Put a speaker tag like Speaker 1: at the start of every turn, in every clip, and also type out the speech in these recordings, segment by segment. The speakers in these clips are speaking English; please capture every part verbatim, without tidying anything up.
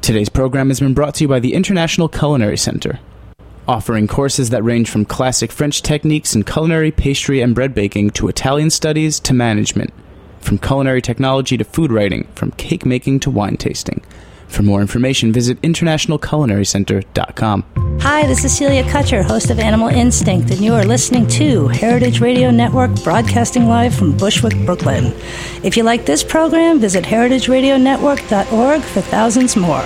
Speaker 1: Today's program has been brought to you by the International Culinary Center, offering courses that range from classic French techniques in culinary, pastry, and bread baking to Italian studies to management, from culinary technology to food writing, from cake making to wine tasting. For more information, visit international culinary center dot com.
Speaker 2: Hi, this is Celia Kutcher, host of Animal Instinct, and you are listening to Heritage Radio Network, broadcasting live from Bushwick, Brooklyn. If you like this program, visit heritage radio network dot org for thousands more.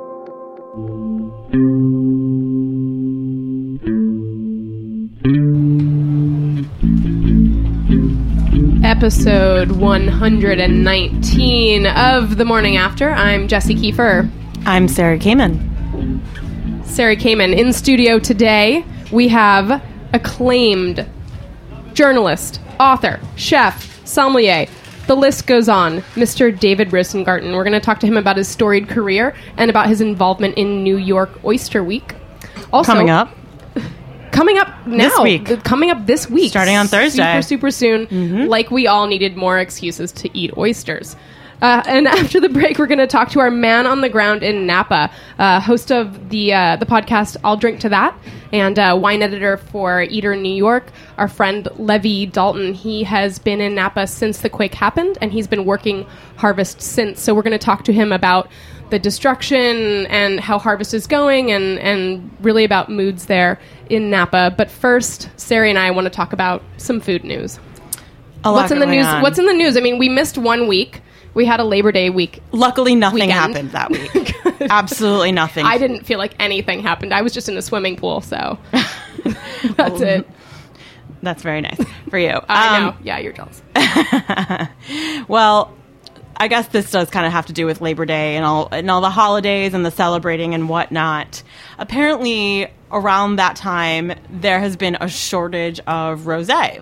Speaker 3: Episode one hundred nineteen of The Morning After. I'm Jessie Kiefer.
Speaker 4: I'm Sarah Kamen.
Speaker 3: Sarah Kamen. In studio today, we have acclaimed journalist, author, chef, sommelier. The list goes on. Mister David Rosengarten. We're going to talk to him about his storied career and about his involvement in New York Oyster Week. Also,
Speaker 4: coming up.
Speaker 3: Coming up now.
Speaker 4: This week.
Speaker 3: Coming up this week.
Speaker 4: Starting on Thursday.
Speaker 3: Super, super soon. Mm-hmm. Like we all needed more excuses to eat oysters. Uh, and after the break, we're going to talk to our man on the ground in Napa, uh, host of the uh, the podcast I'll Drink to That, and uh, wine editor for Eater New York, our friend Levi Dalton. He has been in Napa since the quake happened, and he's been working Harvest since. So we're going to talk to him about the destruction and how Harvest is going, and, and really about moods there in Napa. But first, Sarah and I want to talk about some food news.
Speaker 4: A lot
Speaker 3: What's in the news?
Speaker 4: on.
Speaker 3: What's in the news? I mean, we missed one week. We had a Labor Day week.
Speaker 4: Luckily, nothing
Speaker 3: weekend.
Speaker 4: happened that week. Absolutely nothing.
Speaker 3: I didn't feel like anything happened. I was just in a swimming pool, so that's it.
Speaker 4: That's very nice for you.
Speaker 3: I
Speaker 4: um,
Speaker 3: know. Yeah, you're jealous.
Speaker 4: Well, I guess this does kind of have to do with Labor Day and all and all the holidays and the celebrating and whatnot. Apparently, around that time, there has been a shortage of rosé.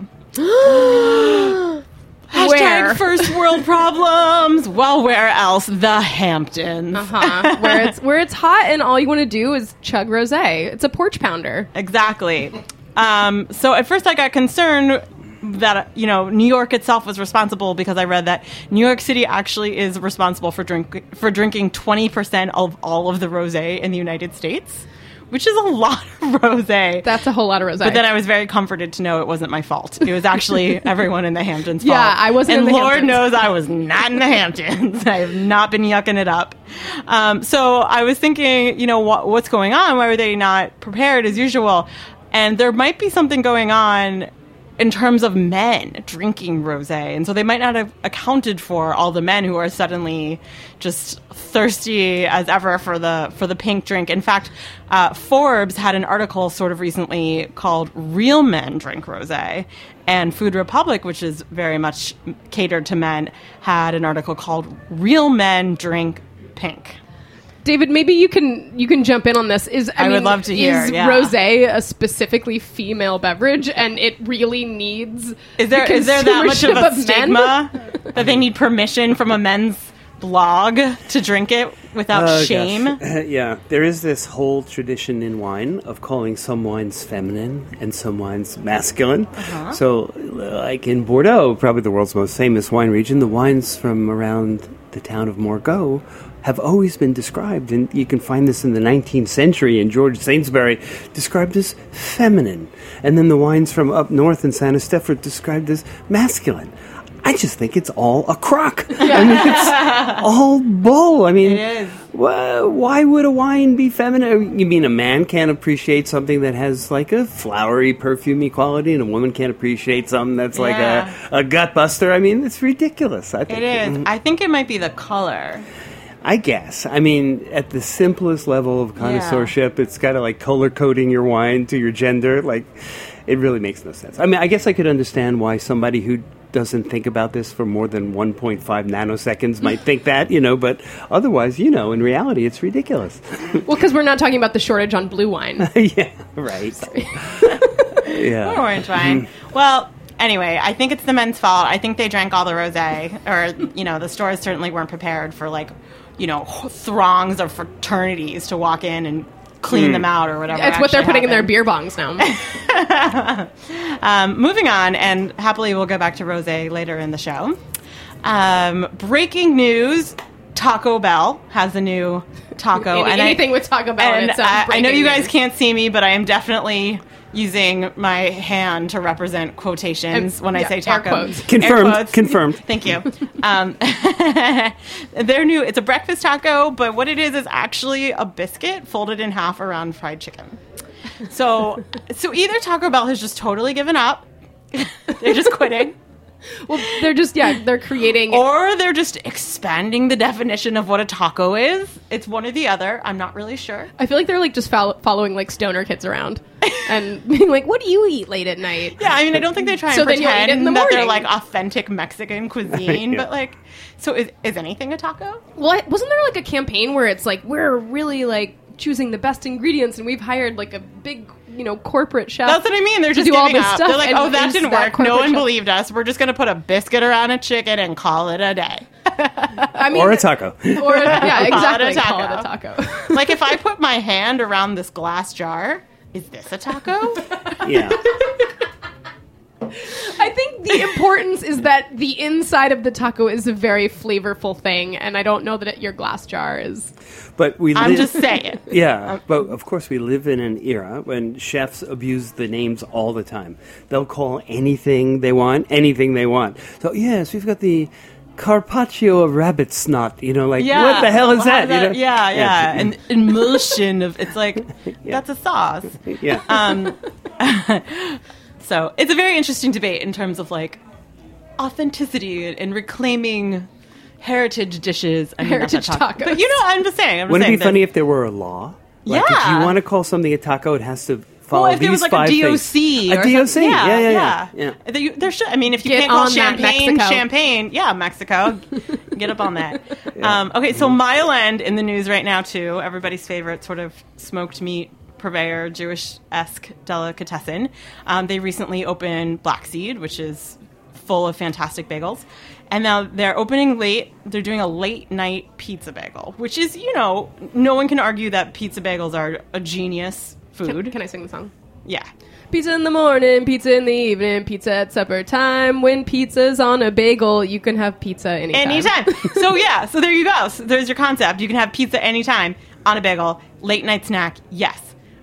Speaker 4: Hashtag
Speaker 3: Where?
Speaker 4: first world problems. Well, where else? The Hamptons.
Speaker 3: Uh-huh. Where it's where it's hot and all you want to do is chug rosé. It's a porch pounder.
Speaker 4: Exactly. Um, so at first I got concerned that, you know, New York itself was responsible, because I read that New York City actually is responsible for drink for drinking twenty percent of all of the rosé in the United States, which is a lot of rosé.
Speaker 3: That's a whole lot of rosé.
Speaker 4: But then I was very comforted to know it wasn't my fault. It was actually everyone in the Hamptons' fault.
Speaker 3: Yeah, I wasn't
Speaker 4: and
Speaker 3: in the
Speaker 4: Lord
Speaker 3: Hamptons.
Speaker 4: knows I was not in the Hamptons. I have not been yucking it up. Um, so I was thinking, you know, what, what's going on? Why were they not prepared as usual? And there might be something going on in terms of men drinking rosé. And so they might not have accounted for all the men who are suddenly just thirsty as ever for the for the pink drink. In fact, uh, Forbes had an article sort of recently called Real Men Drink Rosé. And Food Republic, which is very much catered to men, had an article called Real Men Drink Pink.
Speaker 3: David, maybe you can you can jump in on this. Is I,
Speaker 4: I
Speaker 3: mean,
Speaker 4: would love to hear,
Speaker 3: Is
Speaker 4: yeah.
Speaker 3: rosé a specifically female beverage, and it really needs?
Speaker 4: Is there
Speaker 3: the
Speaker 4: is there that much of
Speaker 3: consumership
Speaker 4: a
Speaker 3: men?
Speaker 4: stigma that they need permission from a men's blog to drink it without
Speaker 5: Oh,
Speaker 4: shame?
Speaker 5: gosh. Yeah, there is this whole tradition in wine of calling some wines feminine and some wines masculine. Uh-huh. So, like in Bordeaux, probably the world's most famous wine region, the wines from around the town of Morteau have always been described, and you can find this in the nineteenth century, and George Sainsbury described as feminine. And then the wines from up north in Saint Estèphe are described as masculine. I just think it's all a crock. I mean, it's all bull. I mean,
Speaker 4: It is.
Speaker 5: wh- why would a wine be feminine? You mean a man can't appreciate something that has like a flowery, perfumey quality, and a woman can't appreciate something that's like
Speaker 4: Yeah.
Speaker 5: a, a gut buster? I mean, it's ridiculous. I think
Speaker 4: It is. I think it might be the color.
Speaker 5: I guess. I mean, at the simplest level of connoisseurship, it's kind of like color coding your wine to your gender. Like, it really makes no sense. I mean, I guess I could understand why somebody who doesn't think about this for more than one point five nanoseconds might think that, you know, but otherwise, you know, in reality, it's ridiculous.
Speaker 3: Well, because we're not talking about the shortage on blue wine.
Speaker 5: Yeah, right. Yeah.
Speaker 4: Orange wine. Well, anyway, I think it's the men's fault. I think they drank all the rosé, or, you know, the stores certainly weren't prepared for, like, you know, throngs of fraternities to walk in and clean mm. them out or whatever.
Speaker 3: It's what they're putting
Speaker 4: happened.
Speaker 3: in their beer bongs now.
Speaker 4: um, moving on, and happily we'll go back to rosé later in the show. Um, breaking news, Taco Bell has a new taco.
Speaker 3: Any,
Speaker 4: and
Speaker 3: anything
Speaker 4: I,
Speaker 3: with Taco Bell.
Speaker 4: And
Speaker 3: it sounds
Speaker 4: I, I know
Speaker 3: breaking
Speaker 4: you guys
Speaker 3: news.
Speaker 4: can't see me, but I am definitely using my hand to represent quotations
Speaker 3: And-
Speaker 4: when I
Speaker 3: yeah,
Speaker 4: say
Speaker 3: air
Speaker 4: taco.
Speaker 3: quotes.
Speaker 4: Air
Speaker 5: Confirmed.
Speaker 4: quotes.
Speaker 5: Confirmed.
Speaker 4: Thank you. Um, they're new. It's a breakfast taco, but what it is is actually a biscuit folded in half around fried chicken. So, so either Taco Bell has just totally given up, they're just quitting,
Speaker 3: Well, they're just, yeah, they're creating.
Speaker 4: or they're just expanding the definition of what a taco is. It's one or the other. I'm not really sure.
Speaker 3: I feel like they're like just fol- following like stoner kids around and being like, what do you eat late at night?
Speaker 4: Yeah, I mean, I don't think they try and
Speaker 3: So then you'll eat it in
Speaker 4: pretend
Speaker 3: the
Speaker 4: that they're
Speaker 3: morning.
Speaker 4: like authentic Mexican cuisine,
Speaker 5: Yeah.
Speaker 4: but like, so is is anything a taco?
Speaker 3: Well, I- wasn't there like a campaign where it's like, we're really like choosing the best ingredients and we've hired like a big, you know, corporate chef.
Speaker 4: That's what I mean. They're
Speaker 3: to
Speaker 4: just
Speaker 3: do
Speaker 4: giving
Speaker 3: all this
Speaker 4: up.
Speaker 3: stuff,
Speaker 4: They're like,
Speaker 3: and
Speaker 4: oh, that
Speaker 3: is
Speaker 4: didn't
Speaker 3: that
Speaker 4: work.
Speaker 3: corporate
Speaker 4: No one
Speaker 3: chef-
Speaker 4: believed us. We're just going to put a biscuit around a chicken and call it a day.
Speaker 3: I mean,
Speaker 5: Or a taco.
Speaker 3: Or yeah,
Speaker 4: Call it a
Speaker 3: exactly. Call it a
Speaker 4: taco.
Speaker 3: taco.
Speaker 4: Like if I put my hand around this glass jar, is this a taco?
Speaker 5: Yeah.
Speaker 3: I think the importance is that the inside of the taco is a very flavorful thing, and I don't know that it, your glass jar is.
Speaker 5: But we
Speaker 4: I'm
Speaker 5: live,
Speaker 4: just saying.
Speaker 5: Yeah, but of course we live in an era when chefs abuse the names all the time. They'll call anything they want, anything they want. So yes, we've got the carpaccio of rabbit snot. You know, like
Speaker 4: Yeah.
Speaker 5: what the hell is
Speaker 4: How
Speaker 5: that?
Speaker 4: does
Speaker 5: You know?
Speaker 4: Yeah, yeah. An emulsion of it's like
Speaker 5: Yeah.
Speaker 4: that's a sauce.
Speaker 5: Yeah.
Speaker 4: Um, so it's a very interesting debate in terms of like authenticity and, and reclaiming heritage dishes. I mean, not
Speaker 3: Heritage
Speaker 4: that taco.
Speaker 3: tacos.
Speaker 4: But you know, I'm just saying. I'm just
Speaker 5: Wouldn't it
Speaker 4: saying
Speaker 5: be funny
Speaker 4: that-
Speaker 5: if there were a law? Like if
Speaker 4: Yeah.
Speaker 5: you want to call something a taco, it has to follow
Speaker 4: Well, if there
Speaker 5: these
Speaker 4: was like a
Speaker 5: five
Speaker 4: D O
Speaker 5: things.
Speaker 4: C,
Speaker 5: A
Speaker 4: or
Speaker 5: D O C,
Speaker 4: something.
Speaker 5: yeah, yeah, yeah.
Speaker 4: yeah.
Speaker 5: yeah.
Speaker 4: There, you- there should. I mean, if you
Speaker 3: Get
Speaker 4: can't call
Speaker 3: on that,
Speaker 4: champagne
Speaker 3: Mexico.
Speaker 4: champagne, yeah, Mexico, get up on that. Um, okay, so Mile End in the news right now too. Everybody's favorite sort of smoked meat purveyor, Jewish-esque delicatessen. Um, they recently opened Black Seed, which is full of fantastic bagels. And now they're opening late. They're doing a late night pizza bagel, which is, you know, no one can argue that pizza bagels are a genius food.
Speaker 3: Can, can I sing the song?
Speaker 4: Yeah.
Speaker 3: Pizza in the morning, pizza in the evening, pizza at supper time. When pizza's on a bagel, you can have pizza anytime.
Speaker 4: Anytime. So yeah, so there you go. So there's your concept. You can have pizza anytime on a bagel, late night snack. Yes.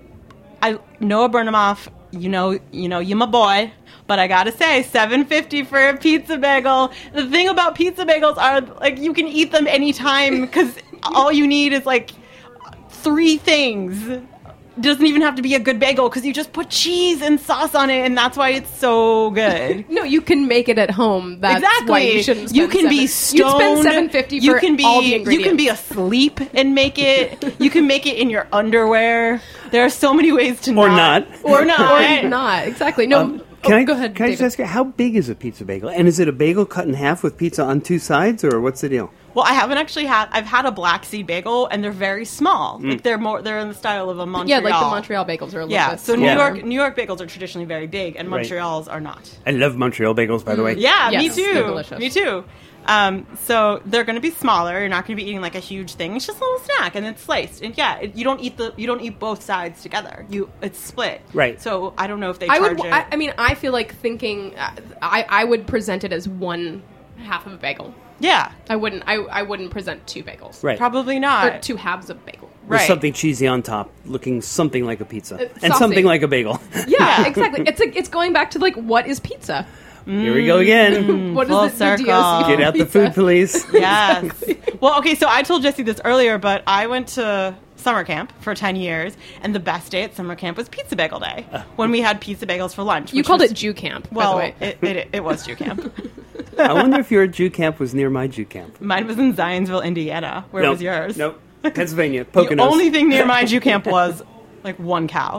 Speaker 4: I Noah Burnhamoff, you know, you know, you my boy, but I gotta say, seven fifty for a pizza bagel. The thing about pizza bagels are like you can eat them anytime because all you need is like three things. Doesn't even have to be a good bagel because you just put cheese and sauce on it, and that's why it's so good.
Speaker 3: No, you can make it at home. That's
Speaker 4: Exactly.
Speaker 3: why you shouldn't spend
Speaker 4: You can be
Speaker 3: seven- You'd
Speaker 4: stoned.
Speaker 3: spend seven fifty
Speaker 4: You
Speaker 3: for
Speaker 4: can be.
Speaker 3: all the
Speaker 4: You
Speaker 3: ingredients.
Speaker 4: can be asleep and make it. You can make it in your underwear. There are so many ways to
Speaker 5: Or
Speaker 4: not,
Speaker 5: not.
Speaker 4: or not,
Speaker 3: or not. Exactly. No.
Speaker 5: Um,
Speaker 3: oh,
Speaker 5: Can I
Speaker 3: go ahead,
Speaker 5: Can I just
Speaker 3: David.
Speaker 5: ask you how big is a pizza bagel? And is it a bagel cut in half with pizza on two sides, or what's the deal?
Speaker 4: Well, I haven't actually had. I've had a Black Seed bagel, and they're very small. Like they're more. They're in the style of a Montreal.
Speaker 3: Yeah, like the Montreal bagels are a little
Speaker 4: Yeah.
Speaker 3: bit
Speaker 4: So New
Speaker 3: smaller.
Speaker 4: York, New York bagels are traditionally very big, and
Speaker 5: Right.
Speaker 4: Montreal's are not.
Speaker 5: I love Montreal bagels, by the way.
Speaker 4: Yeah, me
Speaker 3: Yes,
Speaker 4: too.
Speaker 3: they're delicious.
Speaker 4: Me too. Um, so they're going to be smaller. You're not going to be eating like a huge thing. It's just a little snack, and it's sliced. And yeah, it, you don't eat the you don't eat both sides together. You it's split.
Speaker 5: Right.
Speaker 4: So I don't know if they
Speaker 3: I
Speaker 4: charge
Speaker 3: would.
Speaker 4: it.
Speaker 3: I, I mean, I feel like thinking. Uh, I I would present it as one half of a bagel.
Speaker 4: yeah,
Speaker 3: I wouldn't. I I wouldn't present two bagels.
Speaker 5: Right.
Speaker 4: probably
Speaker 3: Or
Speaker 4: not.
Speaker 3: two halves of bagel.
Speaker 5: With
Speaker 4: right.
Speaker 5: something cheesy on top, looking something like a pizza.
Speaker 3: Uh,
Speaker 5: and
Speaker 3: saucy.
Speaker 5: something like a bagel.
Speaker 3: Yeah, exactly. It's like it's going back to like what is pizza?
Speaker 5: Here we go again.
Speaker 3: What is
Speaker 4: Full
Speaker 3: the, the
Speaker 4: circle.
Speaker 3: D O C?
Speaker 5: Get out the
Speaker 3: pizza?
Speaker 5: food police.
Speaker 4: Yes. Well, okay, so I told Jesse this earlier, but I went to summer camp for ten years, and the best day at summer camp was Pizza Bagel Day, when we had pizza bagels for lunch.
Speaker 3: You
Speaker 4: which
Speaker 3: called
Speaker 4: was-
Speaker 3: it Jew camp,
Speaker 4: Well,
Speaker 3: by the way.
Speaker 4: it, it, it was Jew camp.
Speaker 5: I wonder if your Jew camp was near my Jew camp.
Speaker 4: Mine was in Zionsville, Indiana. Where
Speaker 5: Nope.
Speaker 4: was yours?
Speaker 5: Nope. Pennsylvania.
Speaker 4: The
Speaker 5: Poconos.
Speaker 4: only thing near my Jew camp was like one cow.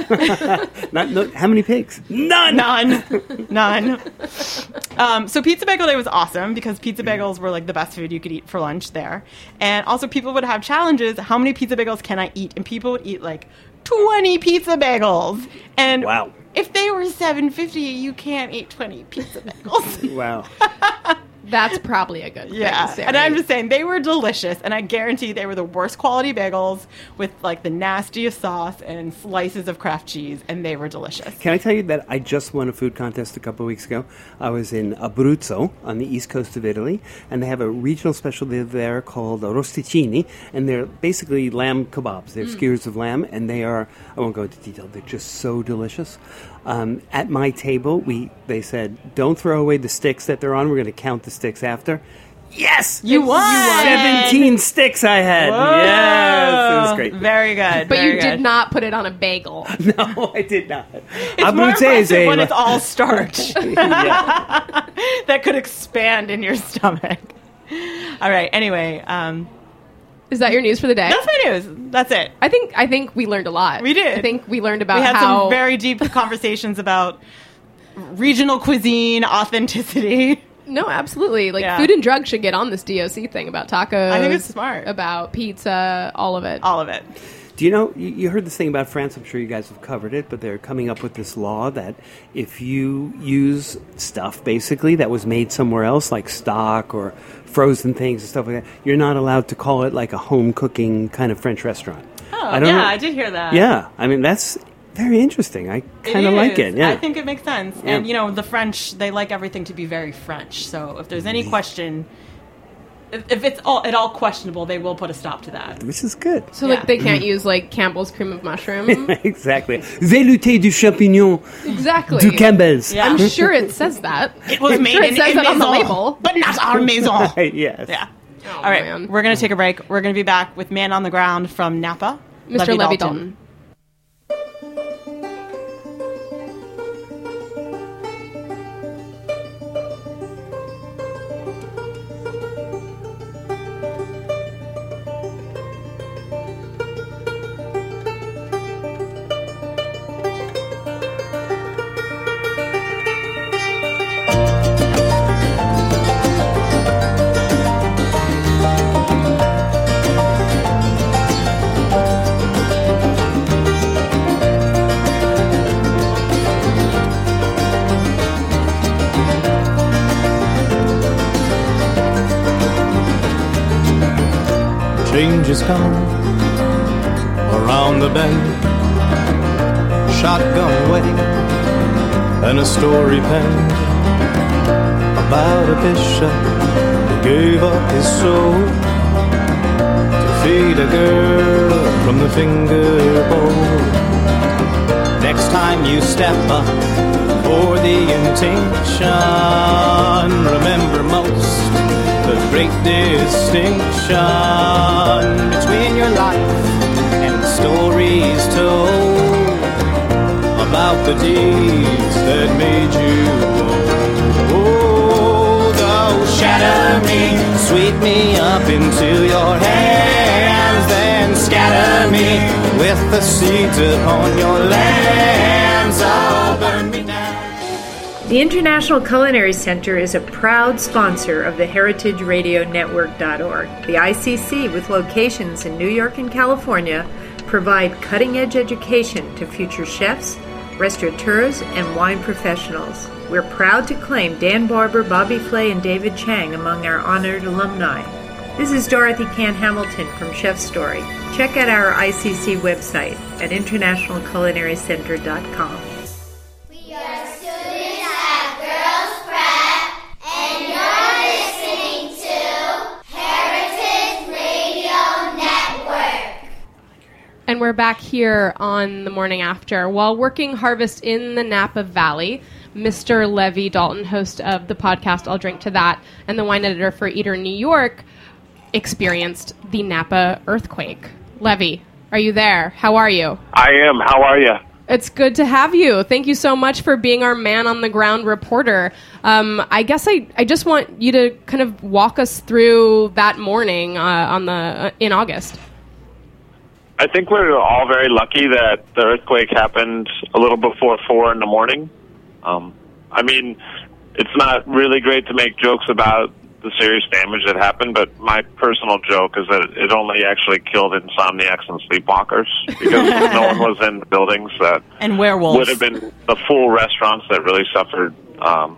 Speaker 5: Not, no, how many pigs? None.
Speaker 4: None. None. Um, so Pizza Bagel Day was awesome because pizza bagels were like the best food you could eat for lunch there. And also people would have challenges. How many pizza bagels can I eat? And people would eat like twenty pizza bagels. And
Speaker 5: Wow.
Speaker 4: if they were seven fifty, you can't eat twenty pizza bagels.
Speaker 5: Wow.
Speaker 3: That's probably a good
Speaker 4: Yeah,
Speaker 3: thing, Sarah.
Speaker 4: and I'm just saying they were delicious, and I guarantee they were the worst quality bagels with like the nastiest sauce and slices of Kraft cheese, and they were delicious.
Speaker 5: Can I tell you that I just won a food contest a couple of weeks ago? I was in Abruzzo on the east coast of Italy, and they have a regional specialty there called rosticini, and they're basically lamb kebabs. They're mm. skewers of lamb, and they are, I won't go into detail, they're just so delicious. Um, at my table, we they said, don't throw away the sticks that they're on. We're going to count the sticks after. Yes!
Speaker 4: You won!
Speaker 5: seventeen sticks I had.
Speaker 4: Whoa.
Speaker 5: Yes! It was great.
Speaker 4: Very good.
Speaker 3: But
Speaker 4: very
Speaker 3: you
Speaker 4: good.
Speaker 3: did not put it on a bagel.
Speaker 5: No, I did not.
Speaker 4: It's more impressive when it's all starch. That could expand in your stomach. All right, anyway. Um,
Speaker 3: Is that your news for the day?
Speaker 4: That's my news. That's it.
Speaker 3: I think I think we learned a lot.
Speaker 4: We did.
Speaker 3: I think we learned about
Speaker 4: we had
Speaker 3: how
Speaker 4: some very deep conversations about regional cuisine, authenticity.
Speaker 3: No, absolutely. Like
Speaker 4: Yeah.
Speaker 3: food and drugs should get on this D O C thing about tacos.
Speaker 4: I think it's smart.
Speaker 3: About pizza, all of it.
Speaker 4: All of it.
Speaker 5: Do you know, you, you heard this thing about France, I'm sure you guys have covered it, but they're coming up with this law that if you use stuff, basically, that was made somewhere else, like stock or frozen things and stuff like that, you're not allowed to call it like a home cooking kind of French restaurant.
Speaker 4: Oh,
Speaker 5: I don't
Speaker 4: yeah,
Speaker 5: know.
Speaker 4: I did hear that.
Speaker 5: Yeah, I mean, that's very interesting. I kind of
Speaker 4: It
Speaker 5: like
Speaker 4: is.
Speaker 5: it, yeah.
Speaker 4: I think it makes sense.
Speaker 5: Yeah.
Speaker 4: And, you know, the French, they like everything to be very French. So if there's any question, if, if it's all at all questionable, they will put a stop to that.
Speaker 5: This is good.
Speaker 3: So
Speaker 4: Yeah.
Speaker 3: like they can't use like Campbell's cream of mushroom.
Speaker 5: Exactly. Velouté du champignon
Speaker 3: Exactly.
Speaker 5: du Campbell's.
Speaker 4: Yeah.
Speaker 3: I'm sure it says that.
Speaker 4: It was
Speaker 3: I'm
Speaker 4: made
Speaker 3: sure it
Speaker 4: in,
Speaker 3: says
Speaker 4: in
Speaker 3: that on the
Speaker 4: maison,
Speaker 3: label.
Speaker 4: but not our maison.
Speaker 5: Yes.
Speaker 4: Yeah.
Speaker 3: Oh,
Speaker 4: All right,
Speaker 3: man.
Speaker 4: we're going to take a break. We're going to be back with Man on the Ground from Napa,
Speaker 3: Mister Levy Dalton.
Speaker 6: Change is coming around the bend. Shotgun waiting and a story penned about a bishop who gave up his soul to feed a girl from the finger bowl. Next time you step up for the intention, remember most the great distinction between your life and the stories told about the deeds that made you old. Oh, shatter me, sweep me up into your hands, then scatter me with the seeds upon your lands. Oh, burn me down.
Speaker 7: The International Culinary Center is a proud sponsor of the heritage radio network dot org. The I C C, with locations in New York and California, provide cutting-edge education to future chefs, restaurateurs, and wine professionals. We're proud to claim Dan Barber, Bobby Flay, and David Chang among our honored alumni. This is Dorothy Can Hamilton from Chef Story. Check out our I C C website at international culinary center dot com.
Speaker 8: We are students at Girls Prep, and you're listening to Heritage Radio Network.
Speaker 3: And we're back here on The Morning After. While working harvest in the Napa Valley, Mister Levy Dalton, host of the podcast I'll Drink to That, and the wine editor for Eater New York, experienced the Napa earthquake. Levy, are you there? How are you?
Speaker 9: I am. How are you?
Speaker 3: It's good to have you. Thank you so much for being our man-on-the-ground reporter. Um, I guess I, I just want you to kind of walk us through that morning uh, on the uh, in August.
Speaker 9: I think we're all very lucky that the earthquake happened a little before four in the morning. Um, I mean, it's not really great to make jokes about the serious damage that happened, but my personal joke is that it only actually killed insomniacs and sleepwalkers because no one was in the buildings that
Speaker 4: And werewolves.
Speaker 9: would have been the full restaurants that really suffered um,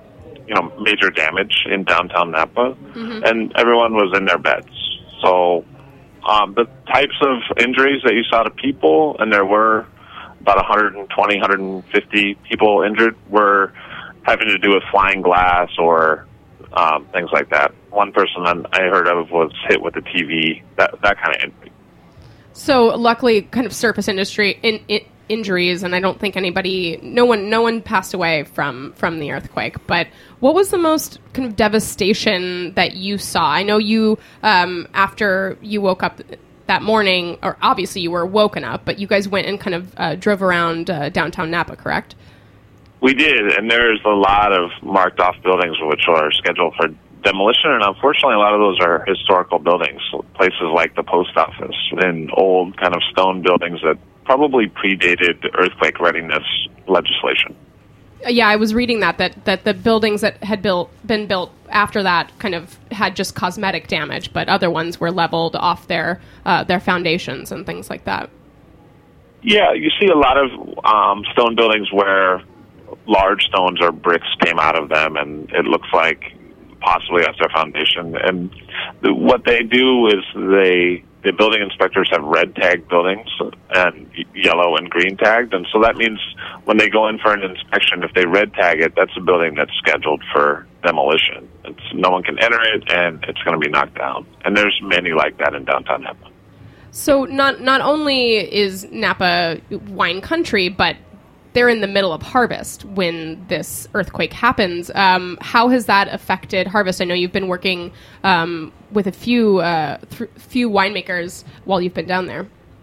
Speaker 9: you know, major damage in downtown Napa, mm-hmm. and everyone was in their beds. So um, the types of injuries that you saw to people, and there were about one hundred twenty, one hundred fifty people injured, were having to do with flying glass or um, things like that. One person I heard of was hit with a T V, that that kind of injury.
Speaker 3: So luckily, kind of surface industry in, in, injuries, and I don't think anybody, no one, no one passed away from from the earthquake. But what was the most kind of devastation that you saw? I know you, um, after you woke up that morning, or obviously you were woken up, but you guys went and kind of uh, drove around uh, downtown Napa, correct?
Speaker 9: We did, and there's a lot of marked off buildings which are scheduled for demolition, and unfortunately a lot of those are historical buildings, places like the post office and old kind of stone buildings that probably predated earthquake readiness legislation.
Speaker 3: Yeah, I was reading that, that, that the buildings that had built been built after that kind of had just cosmetic damage, but other ones were leveled off their uh, their foundations and things like that.
Speaker 9: Yeah, you see a lot of um, stone buildings where large stones or bricks came out of them, and it looks like possibly that's their foundation. And the, what they do is they the building inspectors have red tagged buildings and yellow and green tagged, and so that means when they go in for an inspection, if they red tag it, that's a building that's scheduled for demolition. It's, no one can enter it, and it's going to be knocked down. And there's many like that in downtown Napa.
Speaker 3: So not not only is Napa wine country, but they're in the middle of harvest when this earthquake happens. Um, how has that affected harvest? I know you've been working um, with a few uh, th- few winemakers while you've been down there.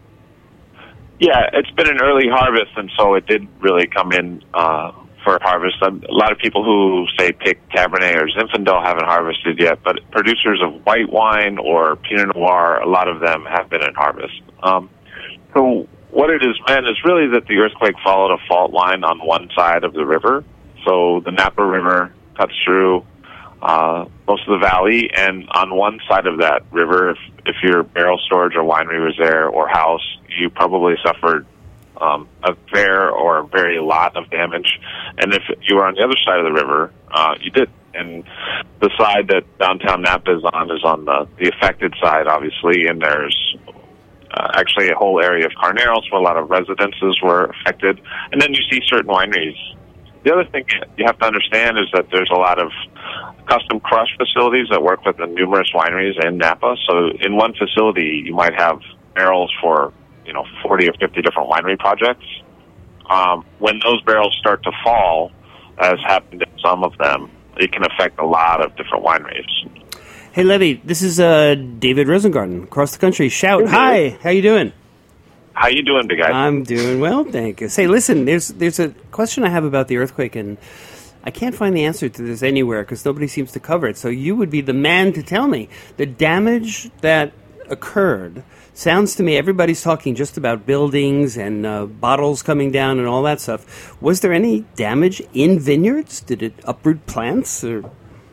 Speaker 9: Yeah, it's been an early harvest, and so it did really come in uh, for harvest. A lot of people who, say, pick Cabernet or Zinfandel haven't harvested yet, but producers of white wine or Pinot Noir, a lot of them have been in harvest. Um, so what it has meant is really that the earthquake followed a fault line on one side of the river. So the Napa River cuts through uh, most of the valley, and on one side of that river, if, if your barrel storage or winery was there or house, you probably suffered um, a fair or a very lot of damage. And if you were on the other side of the river, uh, you did. And the side that downtown Napa is on is on the, the affected side, obviously, and there's Uh, actually a whole area of Carneros where a lot of residences were affected. And then you see certain wineries. The other thing you have to understand is that there's a lot of custom crush facilities that work with the numerous wineries in Napa. So in one facility, you might have barrels for, you know, forty or fifty different winery projects. Um, when those barrels start to fall, as happened in some of them, it can affect a lot of different wineries.
Speaker 5: Hey, Levy, this is uh, David Rosengarten, across the country. Shout,
Speaker 9: hey,
Speaker 5: hi, how you doing?
Speaker 9: How you doing, big guy?
Speaker 5: I'm doing well, thank you. Say, listen, there's there's a question I have about the earthquake, and I can't find the answer to this anywhere because nobody seems to cover it. So you would be the man to tell me. The damage that occurred sounds to me, everybody's talking just about buildings and uh, bottles coming down and all that stuff. Was there any damage in vineyards? Did it uproot plants or...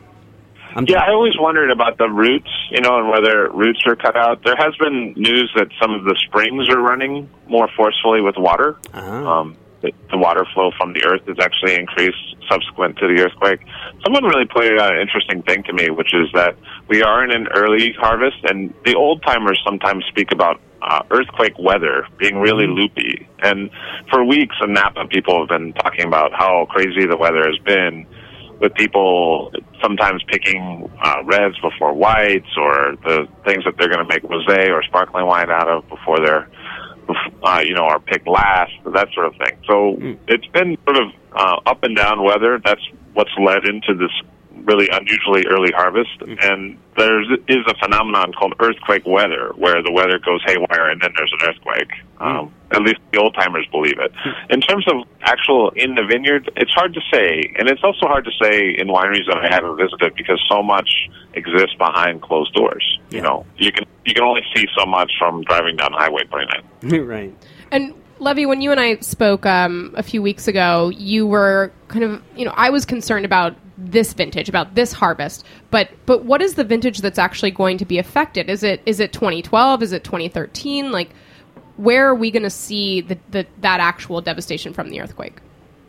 Speaker 9: I'm yeah, I always wondered about the roots, you know, and whether roots are cut out. There has been news that some of the springs are running more forcefully with water.
Speaker 5: Uh-huh.
Speaker 9: Um, the, the water flow from the earth has actually increased subsequent to the earthquake. Someone really pointed out an interesting thing to me, which is that we are in an early harvest, and the old-timers sometimes speak about uh, earthquake weather being really loopy. And for weeks in Napa, people have been talking about how crazy the weather has been, with people sometimes picking uh, reds before whites, or the things that they're going to make rosé or sparkling wine out of before they're, uh, you know, are picked last, that sort of thing. So mm. it's been sort of uh, up and down weather. That's what's led into this really unusually early harvest. Mm. And there is a phenomenon called earthquake weather, where the weather goes haywire and then there's an earthquake. Mm. Um, at least the old timers believe it. In terms of actual in the vineyard, it's hard to say, and it's also hard to say in wineries that I haven't visited because so much exists behind closed doors. Yeah. You know, you can you can only see so much from driving down Highway twenty-nine.
Speaker 5: Right.
Speaker 3: And Levy, when you and I spoke um, a few weeks ago, you were kind of, you know, I was concerned about this vintage, about this harvest, but but what is the vintage that's actually going to be affected? Is it is it twenty twelve? Is it twenty thirteen? Like, where are we going to see the, the that actual devastation from the earthquake?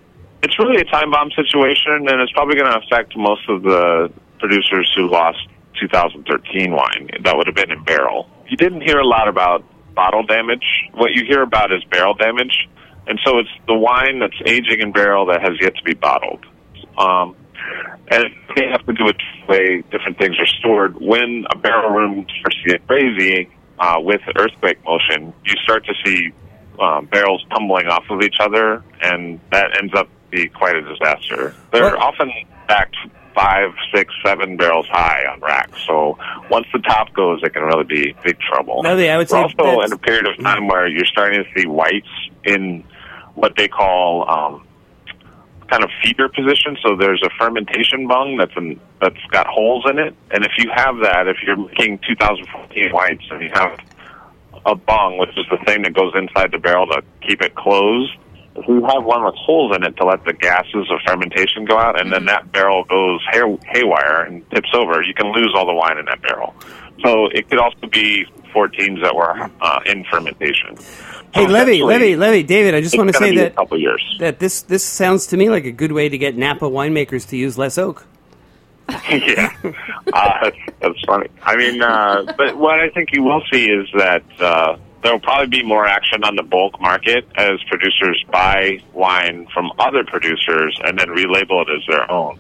Speaker 9: it's really a time bomb situation, and it's probably going to affect most of the producers who lost two thousand thirteen wine. That would have been in barrel. You didn't hear a lot about bottle damage. What you hear about is barrel damage, and so it's the wine that's aging in barrel that has yet to be bottled. Um, and they have to do it the way different things are stored. When a barrel room starts to get crazy uh, with earthquake motion, you start to see um, barrels tumbling off of each other, and that ends up being quite a disaster. They're
Speaker 5: Well-
Speaker 9: often stacked five, six, seven barrels high on racks. So once the top goes, it can really be big trouble.
Speaker 5: No, I would say
Speaker 9: We're also
Speaker 5: that's-
Speaker 9: in a period of time where you're starting to see whites in what they call um, kind of feeder position. So there's a fermentation bung that's in, that's got holes in it, and if you have that, if you're making two thousand fourteen whites and you have a bung, which is the thing that goes inside the barrel to keep it closed, if you have one with holes in it to let the gases of fermentation go out, and then that barrel goes hay- haywire and tips over, you can lose all the wine in that barrel. So it could also be fourteens that were uh, in fermentation.
Speaker 5: Hey,
Speaker 9: So
Speaker 5: Levy,
Speaker 9: eventually,
Speaker 5: Levy, Levy, David, I just
Speaker 9: it's
Speaker 5: want to
Speaker 9: gonna
Speaker 5: say
Speaker 9: be a
Speaker 5: that
Speaker 9: couple years.
Speaker 5: that this this sounds to me like a good way to get Napa winemakers to use less oak.
Speaker 9: yeah, uh, that's, that's funny. I mean, uh, but what I think you will see is that uh, there will probably be more action on the bulk market as producers buy wine from other producers and then relabel it as their own.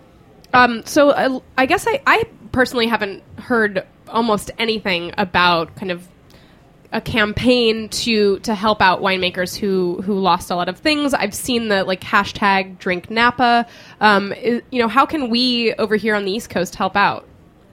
Speaker 3: Um, so uh, I guess I, I personally haven't heard almost anything about kind of a campaign to to help out winemakers who who lost a lot of things. I've seen the like hashtag Drink Napa. Um, is, you know, how can we over here on the East Coast help out?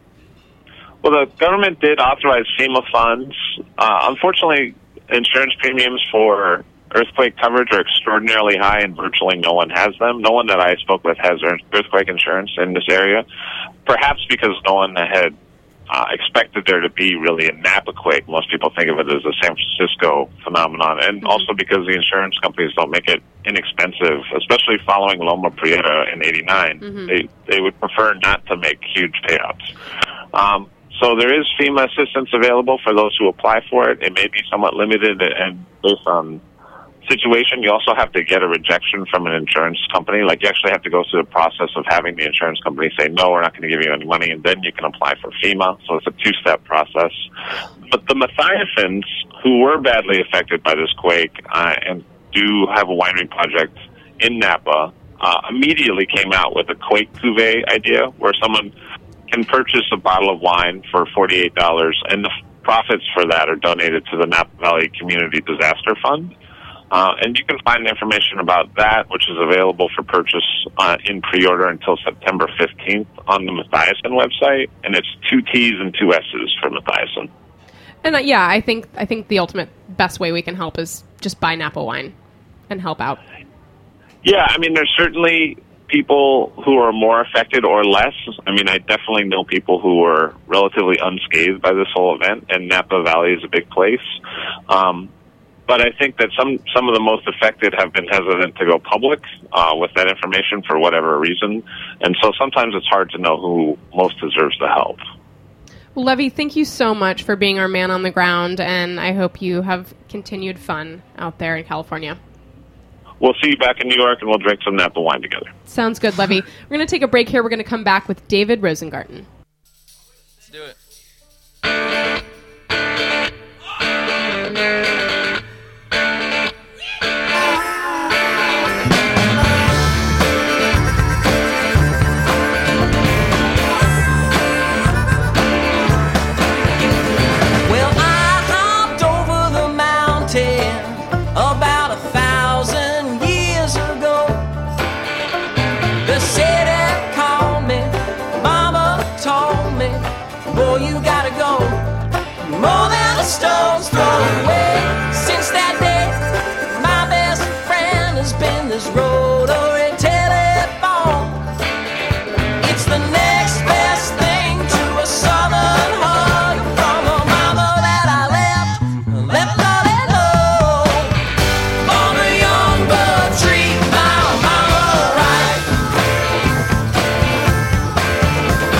Speaker 9: Well, the government did authorize FEMA funds. Uh, unfortunately, insurance premiums for earthquake coverage are extraordinarily high, and virtually no one has them. No one that I spoke with has earthquake insurance in this area, perhaps because no one had uh, expected there to be really a Napa quake. Most people think of it as a San Francisco phenomenon, and mm-hmm. also because the insurance companies don't make it inexpensive, especially following Loma Prieta in eighty-nine. Mm-hmm. They, they would prefer not to make huge payouts. Um, So there is FEMA assistance available for those who apply for it. It may be somewhat limited, and based on situation, you also have to get a rejection from an insurance company. Like, you actually have to go through the process of having the insurance company say, no, we're not going to give you any money, and then you can apply for FEMA. So it's a two-step process. But the Mathiasons, who were badly affected by this quake uh, and do have a winery project in Napa, uh, immediately came out with a quake cuvee idea where someone can purchase a bottle of wine for forty-eight dollars, and the profits for that are donated to the Napa Valley Community Disaster Fund. Uh, and you can find information about that, which is available for purchase uh, in pre-order until September fifteenth on the Mathiason website, and it's two T's and two S's for Mathiason.
Speaker 3: And uh, yeah, I think I think the ultimate best way we can help is just buy Napa wine and help out.
Speaker 9: Yeah, I mean, there's certainly people who are more affected or less. I mean, I definitely know people who were relatively unscathed by this whole event, and Napa Valley is a big place. Um, but I think that some, some of the most affected have been hesitant to go public uh, with that information for whatever reason. And so sometimes it's hard to know who most deserves the help.
Speaker 3: Well, Levy, thank you so much for being our man on the ground, and I hope you have continued fun out there in California.
Speaker 9: We'll see you back in New York, and we'll drink some Napa wine together.
Speaker 3: Sounds good, Levy. We're going to take a break here. We're going to come back with David Rosengarten.
Speaker 6: Let's do it.
Speaker 10: Well, I hopped over the mountain about a thousand years ago. The city called me, Mama told me, boy, you gotta go. More than a stone's throw away. Since that day, my best friend has been this rotary telephone. It's the next best thing to a southern hug from a mama that I left, left loving home. Born a young blood, treat my mama right.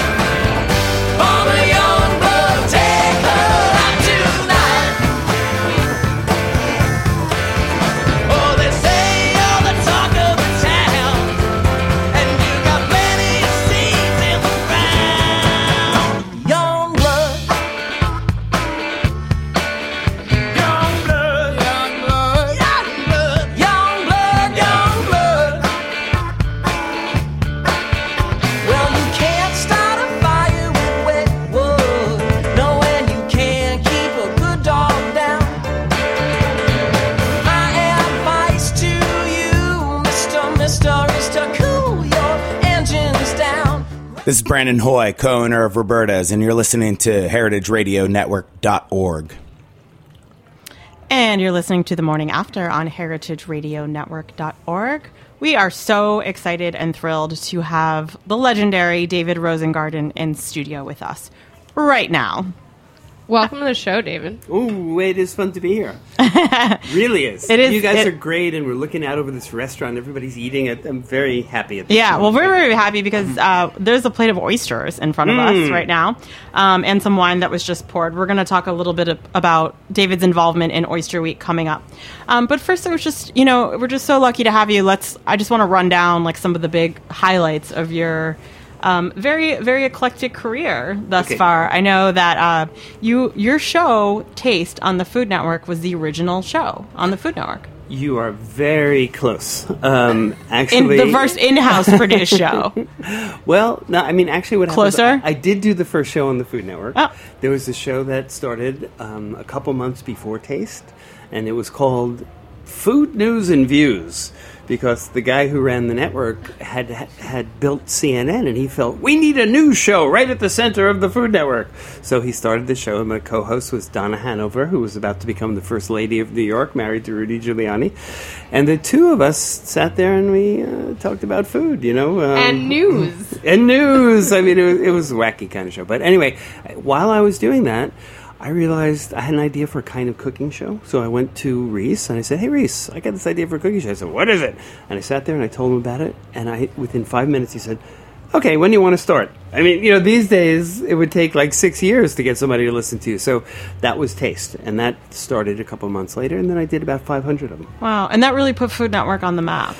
Speaker 10: Born a young blood, take her out tonight.
Speaker 11: This is Brandon Hoy, co-owner of Roberta's, and you're listening to heritage radio network dot org.
Speaker 4: And you're listening to The Morning After on heritage radio network dot org. We are so excited and thrilled to have the legendary David Rosengarten in studio with us right now.
Speaker 3: Welcome to the show, David.
Speaker 5: Ooh, it is fun to be here. Really is.
Speaker 4: It is.
Speaker 5: You guys
Speaker 4: it,
Speaker 5: are great, and we're looking out over this restaurant. Everybody's eating it. I'm very happy at this
Speaker 4: Yeah,
Speaker 5: moment.
Speaker 4: well, we're very happy because uh, there's a plate of oysters in front of
Speaker 5: Mm.
Speaker 4: us right now, um, and some wine that was just poured. We're going to talk a little bit of, about David's involvement in Oyster Week coming up. Um, but first, I was just, you know, we're just so lucky to have you. Let's. I just want to run down like some of the big highlights of your Um, very, very eclectic career thus
Speaker 5: Okay.
Speaker 4: far. I know that uh, you, your show, Taste, on the Food Network was the original show on the Food Network.
Speaker 5: You are very close. Um, actually,
Speaker 4: In the first in-house produced show.
Speaker 5: Well, no, I mean, actually, what
Speaker 4: Closer?
Speaker 5: happened, I did do the first show on the Food Network.
Speaker 4: Oh.
Speaker 5: There was a show that started um, a couple months before Taste, and it was called Food News and Views, because the guy who ran the network had had built C N N, and he felt, we need a news show right at the center of the Food Network. So he started the show, and my co-host was Donna Hanover, who was about to become the first lady of New York, married to Rudy Giuliani. And the two of us sat there, and we uh, talked about food, you know. Um,
Speaker 3: And news.
Speaker 5: And news. I mean, it was, it was a wacky kind of show. But anyway, while I was doing that, I realized I had an idea for a kind of cooking show. So I went to Reese and I said, hey, Reese, I got this idea for a cooking show. I said, what is it? And I sat there and I told him about it. And I, within five minutes, he said, okay, when do you want to start? I mean, you know, these days it would take like six years to get somebody to listen to you. So that was Taste. And that started a couple of months later. And then I did about five hundred of them.
Speaker 4: Wow, and that really put Food Network on the map.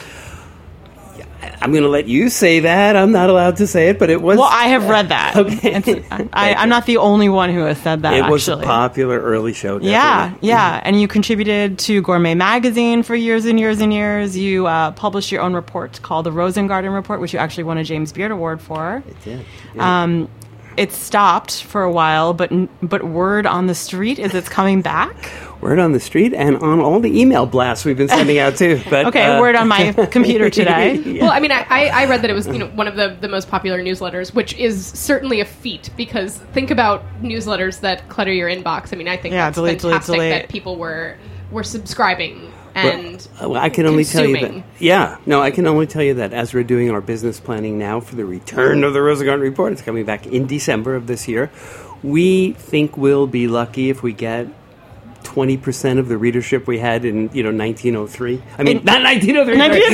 Speaker 5: I'm going to let you say that. I'm not allowed to say it, but it was...
Speaker 4: Well, I have read that.
Speaker 5: Okay.
Speaker 4: It's, I, I'm not the only one who has said that,
Speaker 5: It
Speaker 4: actually.
Speaker 5: was a popular early show, definitely.
Speaker 4: Yeah, yeah. And you contributed to Gourmet Magazine for years and years and years. You uh, published your own report called the Rosengarten Report, which you actually won a James Beard Award for.
Speaker 5: It did. Yeah.
Speaker 4: Um, it stopped for a while, but but word on the street is it's coming back.
Speaker 5: Word on the street and on all the email blasts we've been sending out too. But,
Speaker 4: okay,
Speaker 5: uh,
Speaker 4: word on my computer today.
Speaker 5: Yeah.
Speaker 3: Well, I mean, I, I I read that it was you know one of the, the most popular newsletters, which is certainly a feat because think about newsletters that clutter your inbox. I mean, I think
Speaker 4: Yeah,
Speaker 3: that's
Speaker 4: delete, delete,
Speaker 3: fantastic
Speaker 4: delete.
Speaker 3: that people were were subscribing and
Speaker 5: Well, I can only tell you that.
Speaker 3: consuming.
Speaker 5: Yeah, no, I can only tell you that as we're doing our business planning now for the return of the Rosengarten Report, it's coming back in December of this year. We think we'll be lucky if we get twenty percent of the readership we had in, you know, nineteen oh three. I mean,
Speaker 4: In-
Speaker 5: not nineteen oh three.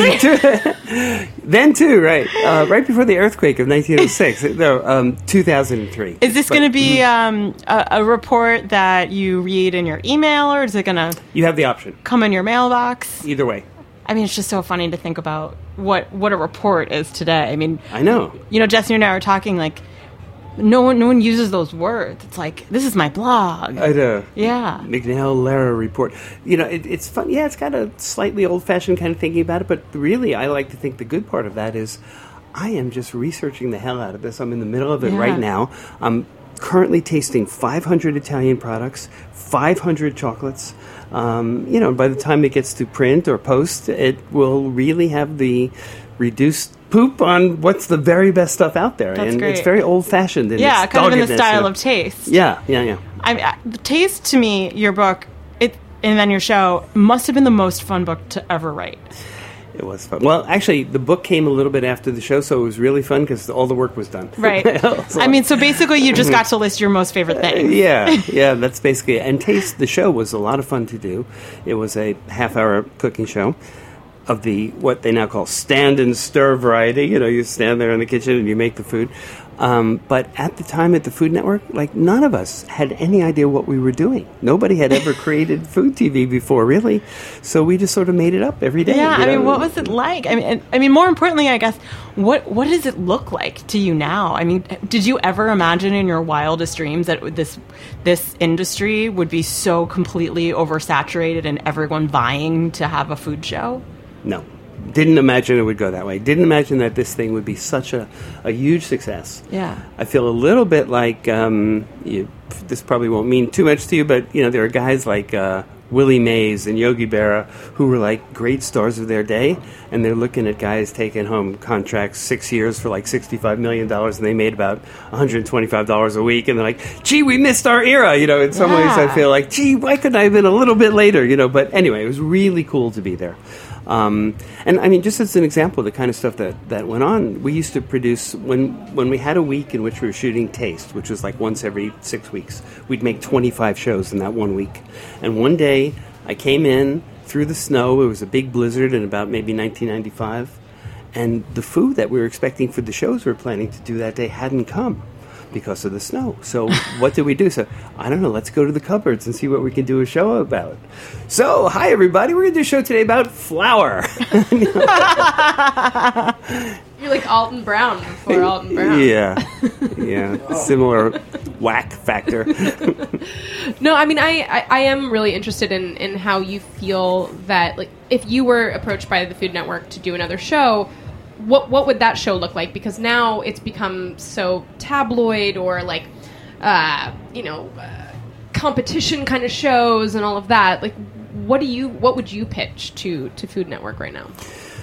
Speaker 4: nineteen
Speaker 5: Then too, right. Uh, right before the earthquake of nineteen oh six. No, um, two thousand three.
Speaker 4: Is this
Speaker 5: But
Speaker 4: going to be um, a, a report that you read in your email, or is it going to
Speaker 5: You have the option.
Speaker 4: come in your mailbox?
Speaker 5: Either way.
Speaker 4: I mean, it's just so funny to think about what, what a report is today. I mean,
Speaker 5: I know.
Speaker 4: you know, Jesse and I were talking like, no one, no one uses those words. It's like, this is my blog.
Speaker 5: I know.
Speaker 4: Yeah.
Speaker 5: McNeil Lehrer report. You know, it, it's fun. Yeah, it's got a slightly old-fashioned kind of thinking about it, but really, I like to think the good part of that is I am just researching the hell out of this. I'm in the middle of it
Speaker 4: Yeah.
Speaker 5: right now. I'm currently tasting five hundred Italian products, five hundred chocolates. Um, you know, by the time it gets to print or post, it will really have the reduced poop on what's the very best stuff out there.
Speaker 4: That's
Speaker 5: and
Speaker 4: great.
Speaker 5: it's very old-fashioned. In
Speaker 4: Yeah,
Speaker 5: its
Speaker 4: kind of in the
Speaker 5: doggedness,
Speaker 4: style
Speaker 5: you know.
Speaker 4: of Taste.
Speaker 5: Yeah, yeah, yeah.
Speaker 4: I mean, I- the Taste, to me, your book, it, and then your show, must have been the most fun book to ever write.
Speaker 5: It was fun. Well, actually, the book came a little bit after the show, so it was really fun because all the work was done.
Speaker 4: Right.
Speaker 5: So-
Speaker 4: I mean, so basically you just got to list your most favorite things.
Speaker 5: yeah, yeah, that's basically it. And Taste, the show was a lot of fun to do. It was a half-hour cooking show of the, what they now call stand and stir variety. You know, you stand there in the kitchen and you make the food. Um, but at the time at the Food Network, like, none of us had any idea what we were doing. Nobody had ever created food T V before, really. So we just sort of made it up every day.
Speaker 4: Yeah,
Speaker 5: you
Speaker 4: I mean,
Speaker 5: know?
Speaker 4: what was it like? I mean, and- I mean, more importantly, I guess, what what does it look like to you now? I mean, did you ever imagine in your wildest dreams that this this industry would be so completely oversaturated and everyone vying to have a food show?
Speaker 5: No. didn't imagine it would go that way. Didn't imagine that this thing would be such a, a huge success.
Speaker 4: Yeah.
Speaker 5: I feel a little bit like, um, you, this probably won't mean too much to you, but, you know, there are guys like uh, Willie Mays and Yogi Berra who were like great stars of their day, and they're looking at guys taking home contracts six years for like sixty-five million dollars, and they made about one hundred twenty-five dollars a week, and they're like, gee, we missed our era. You know, in some
Speaker 4: Yeah.
Speaker 5: ways I feel like, gee, why couldn't I have been a little bit later? You know, but anyway, it was really cool to be there. Um, and I mean, just as an example of the kind of stuff that, that went on, we used to produce, when, when we had a week in which we were shooting Taste, which was like once every six weeks, we'd make twenty-five shows in that one week. And one day, I came in through the snow, it was a big blizzard in about maybe nineteen ninety-five, and the food that we were expecting for the shows we were planning to do that day hadn't come because of the snow. So what did we do? So, I don't know, let's go to the cupboards and see what we can do a show about. So, hi everybody, we're going to do a show today about flour.
Speaker 3: You're like Alton Brown before Alton Brown.
Speaker 5: Yeah, yeah, similar whack factor.
Speaker 3: No, I mean, I, I, I am really interested in, in how you feel that, like, if you were approached by the Food Network to do another show, what what would that show look like? Because now it's become so tabloid or, like, uh, you know, uh, competition kind of shows and all of that. Like, what do you, what would you pitch to, to Food Network right now?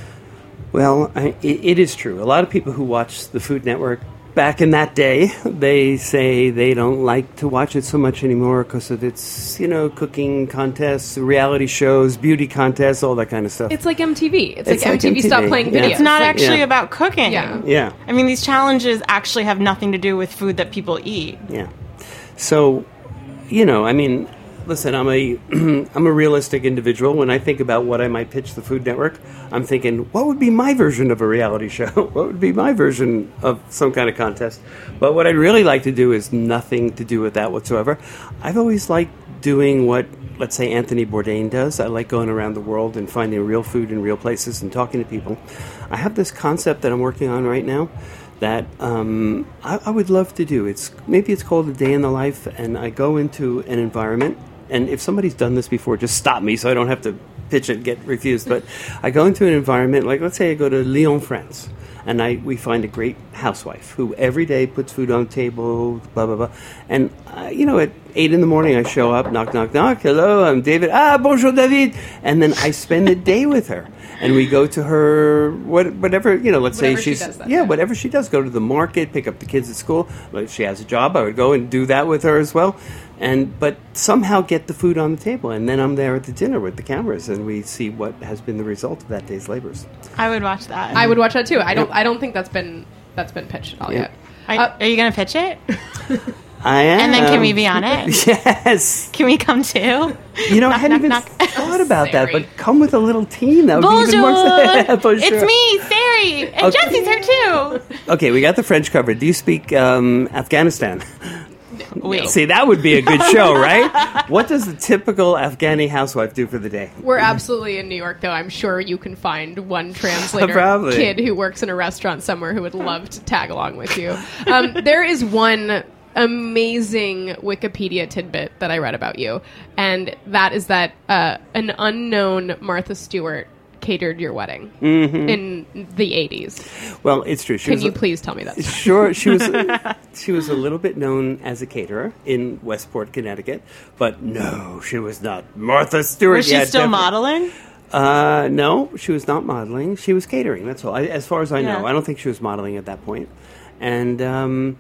Speaker 5: Well, I, it, it is true. A lot of people who watch the Food Network back in that day, they say they don't like to watch it so much anymore because of its, you know, cooking contests, reality shows, beauty contests, all that kind of stuff.
Speaker 3: It's like M T V. It's,
Speaker 5: It's
Speaker 3: like,
Speaker 5: like
Speaker 3: M T V
Speaker 5: M T V,
Speaker 3: stopped playing
Speaker 5: yeah.
Speaker 3: videos.
Speaker 4: It's not
Speaker 3: Like,
Speaker 4: actually
Speaker 5: Yeah.
Speaker 4: about cooking.
Speaker 3: Yeah.
Speaker 5: Yeah,
Speaker 4: I mean, these challenges actually have nothing to do with food that people eat.
Speaker 5: yeah. So, you know, I mean, listen, I'm a I'm a realistic individual. When I think about what I might pitch the Food Network, I'm thinking, what would be my version of a reality show? What would be my version of some kind of contest? But what I'd really like to do is nothing to do with that whatsoever. I've always liked doing what, let's say, Anthony Bourdain does. I like going around the world and finding real food in real places and talking to people. I have this concept that I'm working on right now that um, I, I would love to do. It's maybe it's called A Day in the Life, and I go into an environment. And if somebody's done this before, just stop me so I don't have to pitch it and get refused. But I go into an environment, like let's say I go to Lyon, France, and I we find a great housewife who every day puts food on the table, blah, blah, blah. And, uh, you know, at eight in the morning I show up, knock, knock, knock, hello, I'm David. Ah, bonjour, David. And then I spend the day with her. And we go to her, what, whatever, you know, let's
Speaker 3: Whatever
Speaker 5: say
Speaker 3: she
Speaker 5: she's,
Speaker 3: does that
Speaker 5: yeah,
Speaker 3: day.
Speaker 5: whatever she does, go to the market, pick up the kids at school. Like, if she has a job, I would go and do that with her as well. And but somehow get the food on the table, and then I'm there at the dinner with the cameras, and we see what has been the result of that day's labors.
Speaker 4: I would watch that.
Speaker 3: I would watch that too. I don't. I don't think that's been that's been pitched at all
Speaker 5: Yeah.
Speaker 3: yet.
Speaker 4: I,
Speaker 3: Uh,
Speaker 4: are you going to pitch it?
Speaker 5: I am.
Speaker 4: And then can we be on it?
Speaker 5: Yes.
Speaker 4: Can we come too?
Speaker 5: You know, I hadn't even
Speaker 4: knock, knock.
Speaker 5: thought about that,
Speaker 3: Sari.
Speaker 5: but come with a little team. That would be even more
Speaker 4: Bonjour!
Speaker 5: Bonjour.
Speaker 4: It's me, Sari! And
Speaker 5: Okay.
Speaker 4: Jesse's here too!
Speaker 5: Okay, we got the French covered. Do you speak um, Afghanistan?
Speaker 4: Wait.
Speaker 5: See, that would be a good show, right? What does the typical Afghani housewife do for the day?
Speaker 3: We're absolutely in New York, though. I'm sure you can find one translator
Speaker 5: Probably.
Speaker 3: kid who works in a restaurant somewhere who would love to tag along with you. Um, there is one amazing Wikipedia tidbit that I read about you, and that is that uh, an unknown Martha Stewart catered your wedding
Speaker 5: Mm-hmm.
Speaker 3: in the eighties.
Speaker 5: Well, it's true. She
Speaker 3: Can
Speaker 5: was
Speaker 3: you
Speaker 5: a-
Speaker 3: please tell me that?
Speaker 5: Sure, she was she was a little bit known as a caterer in Westport, Connecticut, but no, she was not Martha Stewart.
Speaker 4: Was she
Speaker 5: Yeah,
Speaker 4: still
Speaker 5: defi-
Speaker 4: modeling?
Speaker 5: Uh, no, she was not modeling. She was catering. That's all. I, as far as I know,
Speaker 4: Yeah.
Speaker 5: I don't think she was modeling at that point. And um,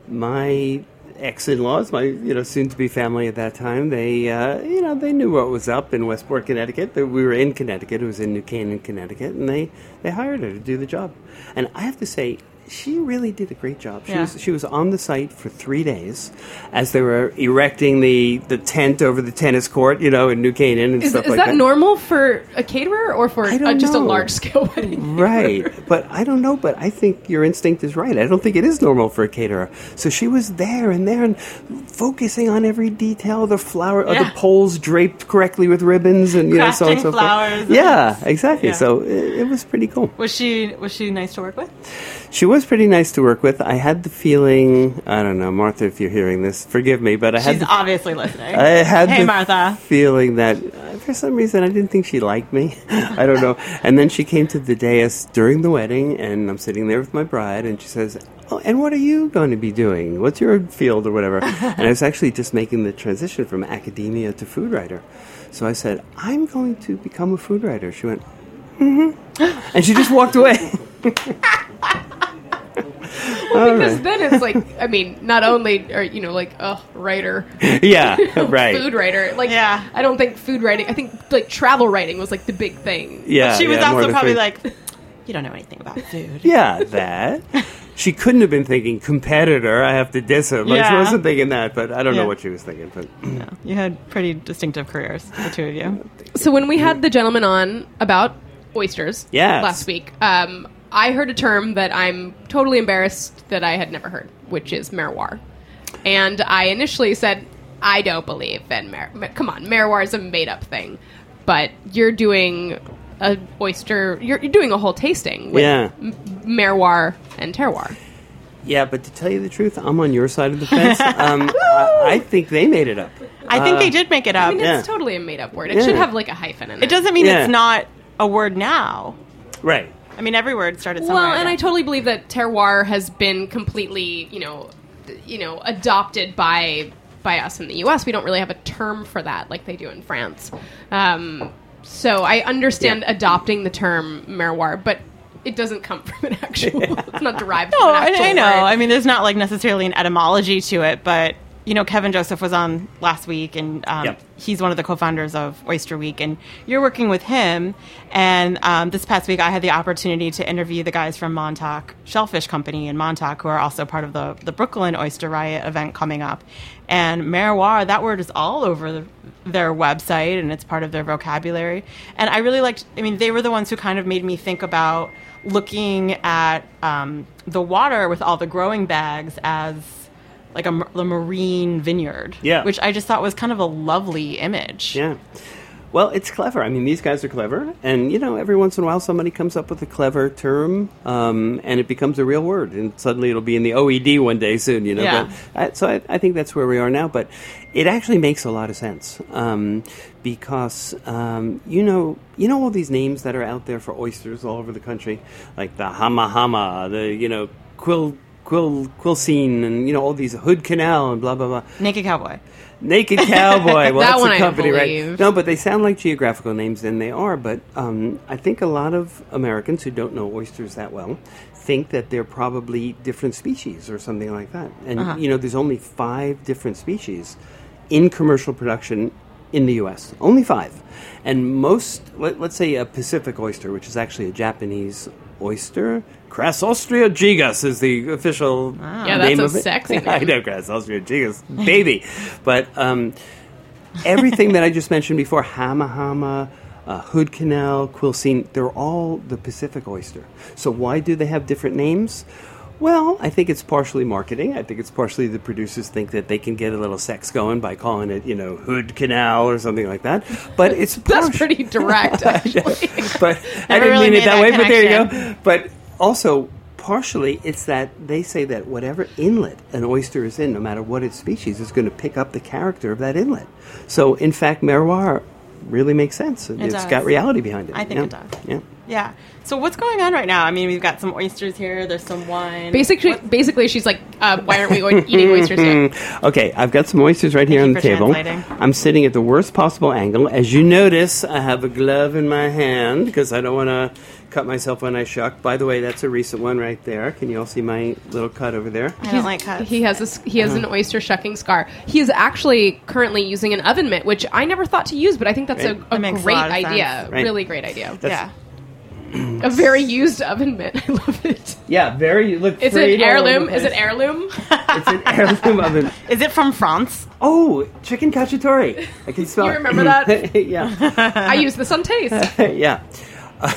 Speaker 5: my ex-in-laws, my you know soon-to-be family at that time, they uh, you know they knew what was up in Westport, Connecticut. They, we were in Connecticut. It was in New Canaan, Connecticut, and they they hired her to do the job. And I have to say, she really did a great job. She
Speaker 4: Yeah.
Speaker 5: was she was on the site for three days as they were erecting the, the tent over the tennis court, you know, in New Canaan and
Speaker 3: Is,
Speaker 5: stuff
Speaker 3: is
Speaker 5: like
Speaker 3: that,
Speaker 5: that.
Speaker 3: normal for a caterer or for
Speaker 5: I
Speaker 3: uh,
Speaker 5: don't
Speaker 3: just a
Speaker 5: know.
Speaker 3: large-scale wedding?
Speaker 5: Right, but I don't know. But I think your instinct is right. I don't think it is normal for a caterer. So she was there and there and focusing on every detail. The flower, uh,
Speaker 4: Yeah.
Speaker 5: the poles draped correctly with ribbons, and you know, so on and
Speaker 4: Crafting
Speaker 5: so
Speaker 4: flowers.
Speaker 5: forth. Yeah, exactly.
Speaker 4: Yeah.
Speaker 5: So it, it was pretty cool.
Speaker 4: Was she was she nice to work with?
Speaker 5: She was pretty nice to work with. I had the feeling. I don't know, Martha, if you're hearing this, forgive me, but I had
Speaker 4: She's
Speaker 5: the
Speaker 4: obviously listening.
Speaker 5: I had
Speaker 4: Hey,
Speaker 5: the
Speaker 4: Martha.
Speaker 5: feeling that uh, for some reason, I didn't think she liked me. I don't know. And then she came to the dais during the wedding, and I'm sitting there with my bride, and she says, oh, and what are you going to be doing? What's your field or whatever? And I was actually just making the transition from academia to food writer. So I said, I'm going to become a food writer. She went, mm-hmm. And she just walked away.
Speaker 3: Well, because
Speaker 5: right.
Speaker 3: then it's like, I mean, not only are you know like a writer,
Speaker 5: yeah, right,
Speaker 3: food writer. Like,
Speaker 4: yeah.
Speaker 3: I don't think food writing. I think like travel writing was like the big thing.
Speaker 5: Yeah,
Speaker 4: but she was
Speaker 5: yeah,
Speaker 4: also probably
Speaker 5: food.
Speaker 4: like, you don't know anything about food.
Speaker 5: Yeah, that. She couldn't have been thinking competitor. I have to diss him. Like,
Speaker 4: Yeah.
Speaker 5: she wasn't thinking that, but I don't
Speaker 4: Yeah.
Speaker 5: know what she was thinking. But
Speaker 4: No, you had pretty distinctive careers, the two of you.
Speaker 3: So when we had the gentleman on about oysters
Speaker 5: Yes.
Speaker 3: last week, um, I heard a term that I'm totally embarrassed that I had never heard, which is merroir. And I initially said, I don't believe in mer. mer- Come on, merroir is a made-up thing. But you're doing a oyster, you're, you're doing a whole tasting with
Speaker 5: Yeah.
Speaker 3: m- merroir and terroir.
Speaker 5: yeah, but to tell you the truth, I'm on your side of the fence. um, I, I think they made it up.
Speaker 4: I think
Speaker 5: Uh,
Speaker 4: they did make it up.
Speaker 3: I mean,
Speaker 5: Yeah.
Speaker 3: it's totally a made-up word. It
Speaker 5: Yeah.
Speaker 3: should have like a hyphen in it.
Speaker 4: It doesn't mean
Speaker 5: Yeah.
Speaker 4: it's not a word now.
Speaker 5: Right.
Speaker 4: I mean, every word started somewhere.
Speaker 3: Well, and
Speaker 4: yeah.
Speaker 3: I totally believe that terroir has been completely, you know, th- you know, adopted by by us in the U S. We don't really have a term for that like they do in France. Um, so I understand
Speaker 5: Yeah.
Speaker 3: adopting the term merroir, but it doesn't come from an actual. It's not derived.
Speaker 4: No,
Speaker 3: from an
Speaker 4: I,
Speaker 3: actual
Speaker 4: I know.
Speaker 3: word.
Speaker 4: I mean, there's not like necessarily an etymology to it, but you know, Kevin Joseph was on last week, and um,
Speaker 5: Yep.
Speaker 4: he's one of the co-founders of Oyster Week, and you're working with him. And um, this past week, I had the opportunity to interview the guys from Montauk Shellfish Company in Montauk, who are also part of the the Brooklyn Oyster Riot event coming up. And merroir, that word is all over the, their website, and it's part of their vocabulary. And I really liked. I mean, they were the ones who kind of made me think about looking at um, the water with all the growing bags as like a, mar- a marine vineyard,
Speaker 5: Yeah.
Speaker 4: which I just thought was kind of a lovely image.
Speaker 5: Yeah. Well, it's clever. I mean, these guys are clever. And, you know, every once in a while somebody comes up with a clever term um, and it becomes a real word. And suddenly it'll be in the O E D one day soon, you know.
Speaker 4: Yeah.
Speaker 5: But I, so I, I think that's where we are now. But it actually makes a lot of sense um, because, um, you know, you know all these names that are out there for oysters all over the country, like the Hama Hama, the, you know, Quill... Quill, Quilcene, and you know all these Hood Canal and blah blah blah.
Speaker 4: Naked Cowboy.
Speaker 5: Naked Cowboy. Well,
Speaker 3: That
Speaker 5: that's
Speaker 3: one
Speaker 5: a
Speaker 3: I don't
Speaker 5: company, right?
Speaker 3: believe.
Speaker 5: No, but they sound like geographical names, and they are. But um, I think a lot of Americans who don't know oysters that well think that they're probably different species or something like that. And
Speaker 4: Uh-huh.
Speaker 5: you know, there's only five different species in commercial production in the U S. Only five, and most, let, let's say, a Pacific oyster, which is actually a Japanese oyster. Crassostria gigas is the official
Speaker 3: Yeah,
Speaker 5: name
Speaker 3: that's
Speaker 5: of
Speaker 3: a
Speaker 5: it.
Speaker 3: sexy
Speaker 5: I
Speaker 3: name.
Speaker 5: know, Crassostria gigas, baby. But um, everything that I just mentioned before, Hama Hama, uh, Hood Canal, Quilcene, they're all the Pacific oyster. So why do they have different names? Well, I think it's partially marketing. I think it's partially the producers think that they can get a little sex going by calling it, you know, Hood Canal or something like that. But it's
Speaker 3: That's
Speaker 5: partial-
Speaker 3: pretty direct, actually.
Speaker 5: but I
Speaker 4: Never
Speaker 5: didn't
Speaker 4: really
Speaker 5: mean it
Speaker 4: made
Speaker 5: that
Speaker 4: that
Speaker 5: way, but there you
Speaker 4: connection.
Speaker 5: go. But also, partially, it's that they say that whatever inlet an oyster is in, no matter what its species, is going to pick up the character of that inlet. So, in fact, merroir really makes sense. It it's
Speaker 4: does.
Speaker 5: got reality behind it.
Speaker 4: I think
Speaker 5: yeah.
Speaker 4: it does.
Speaker 5: Yeah.
Speaker 4: Yeah. So what's going on right now? I mean, we've got some oysters here. There's some wine.
Speaker 3: Basically, basically, she's like, uh, "Why aren't we going, eating oysters yet?"
Speaker 5: Okay, I've got some oysters right here
Speaker 4: you
Speaker 5: on the
Speaker 4: for
Speaker 5: table.
Speaker 4: translating.
Speaker 5: I'm sitting at the worst possible angle. As you notice, I have a glove in my hand because I don't want to cut myself when I shuck. By the way, that's a recent one right there. Can you all see my little cut over there?
Speaker 4: I don't like cuts.
Speaker 3: He has a, he has an oyster shucking scar. He is actually currently using an oven mitt, which I never thought to use, but I think that's
Speaker 5: Right.
Speaker 3: a, a
Speaker 4: That makes a
Speaker 3: great
Speaker 4: lot of
Speaker 3: idea.
Speaker 4: sense.
Speaker 5: Right.
Speaker 3: Really great idea.
Speaker 5: That's-
Speaker 4: yeah.
Speaker 3: A very used oven mitt. I love it.
Speaker 5: Yeah, very. Look,
Speaker 3: Is
Speaker 5: frayed
Speaker 3: it
Speaker 5: all over
Speaker 3: heirloom?
Speaker 5: the
Speaker 3: Is it
Speaker 5: place.
Speaker 3: heirloom?
Speaker 5: It's an heirloom oven.
Speaker 4: Is it from France?
Speaker 5: Oh, chicken cacciatore. I can smell
Speaker 3: You
Speaker 5: it.
Speaker 3: remember that?
Speaker 5: yeah.
Speaker 3: I use this on taste.
Speaker 5: yeah. Uh,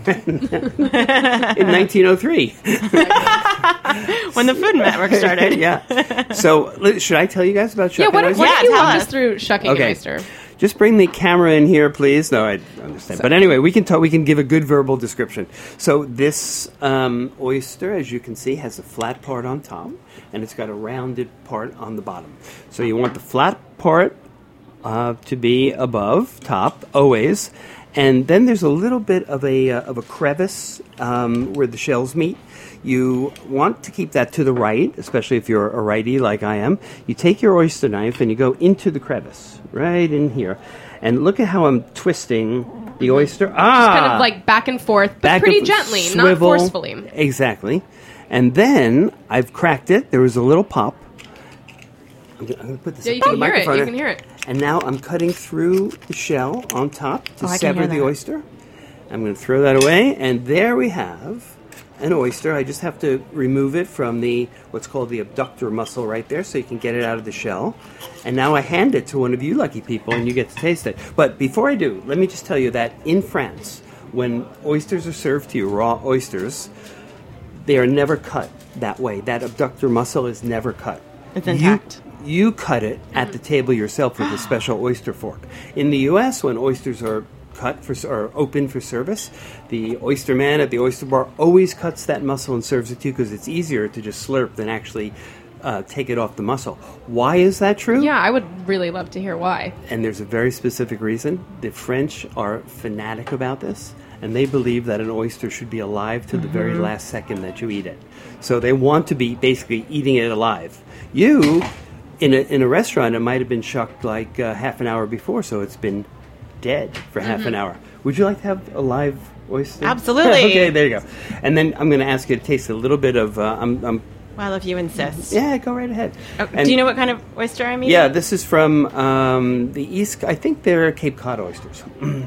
Speaker 5: in nineteen oh three.
Speaker 4: When the Food Network started.
Speaker 5: yeah. So, li- should I tell you guys about
Speaker 3: Yeah,
Speaker 5: shucking
Speaker 3: what,
Speaker 5: oyster?
Speaker 3: what
Speaker 4: Yeah,
Speaker 3: if you
Speaker 4: tell
Speaker 3: walk
Speaker 4: us.
Speaker 3: us through shucking an
Speaker 5: Okay.
Speaker 3: oyster?
Speaker 5: Just bring the camera in here, please. No, I understand. But anyway, we can talk, we can give a good verbal description. So this um, oyster, as you can see, has a flat part on top, and it's got a rounded part on the bottom. So you want the flat part uh, to be above, top, always. And then there's a little bit of a uh, of a crevice um, where the shells meet. You want to keep that to the right, especially if you're a righty like I am. You take your oyster knife and you go into the crevice, right in here. And look at how I'm twisting the oyster. Ah!
Speaker 3: Just kind of like back and forth, but
Speaker 5: Back
Speaker 3: pretty
Speaker 5: and-
Speaker 3: gently,
Speaker 5: swivel.
Speaker 3: not forcefully.
Speaker 5: Exactly. And then I've cracked it. There was a little pop. I'm going to put this
Speaker 3: Yeah,
Speaker 5: up
Speaker 3: you
Speaker 5: to
Speaker 3: can
Speaker 5: the
Speaker 3: hear it.
Speaker 5: microphone.
Speaker 3: You can hear it.
Speaker 5: And now I'm cutting through the shell on top to
Speaker 4: Oh, I can
Speaker 5: sever
Speaker 4: hear
Speaker 5: the
Speaker 4: that.
Speaker 5: oyster. I'm going to throw that away. And there we have an oyster. I just have to remove it from the what's called the abductor muscle right there so you can get it out of the shell. And now I hand it to one of you lucky people and you get to taste it. But before I do, let me just tell you that in France, when oysters are served to you, raw oysters, they are never cut that way. That abductor muscle is never cut.
Speaker 4: It's intact.
Speaker 5: You, you cut it at the table yourself with a special oyster fork. In the U S, when oysters are cut for or open for service, the oyster man at the oyster bar always cuts that muscle and serves it to you because it's easier to just slurp than actually uh, take it off the muscle. Why is that true?
Speaker 3: Yeah, I would really love to hear why.
Speaker 5: And there's a very specific reason. The French are fanatic about this, and they believe that an oyster should be alive to the very last second that you eat it. So they want to be basically eating it alive. You, in a, in a restaurant, it might have been shucked like uh, half an hour before, so it's been dead for half an hour. Would you like to have a live oyster?
Speaker 4: Absolutely.
Speaker 5: Okay, there you go. And then I'm going to ask you to taste a little bit of... Uh, I'm, I'm
Speaker 4: Well, if you insist.
Speaker 5: Yeah, go right ahead.
Speaker 4: Oh,
Speaker 5: And-
Speaker 4: do you know what kind of oyster I'm eating?
Speaker 5: Yeah, this is from um, the East. I think they're Cape Cod oysters.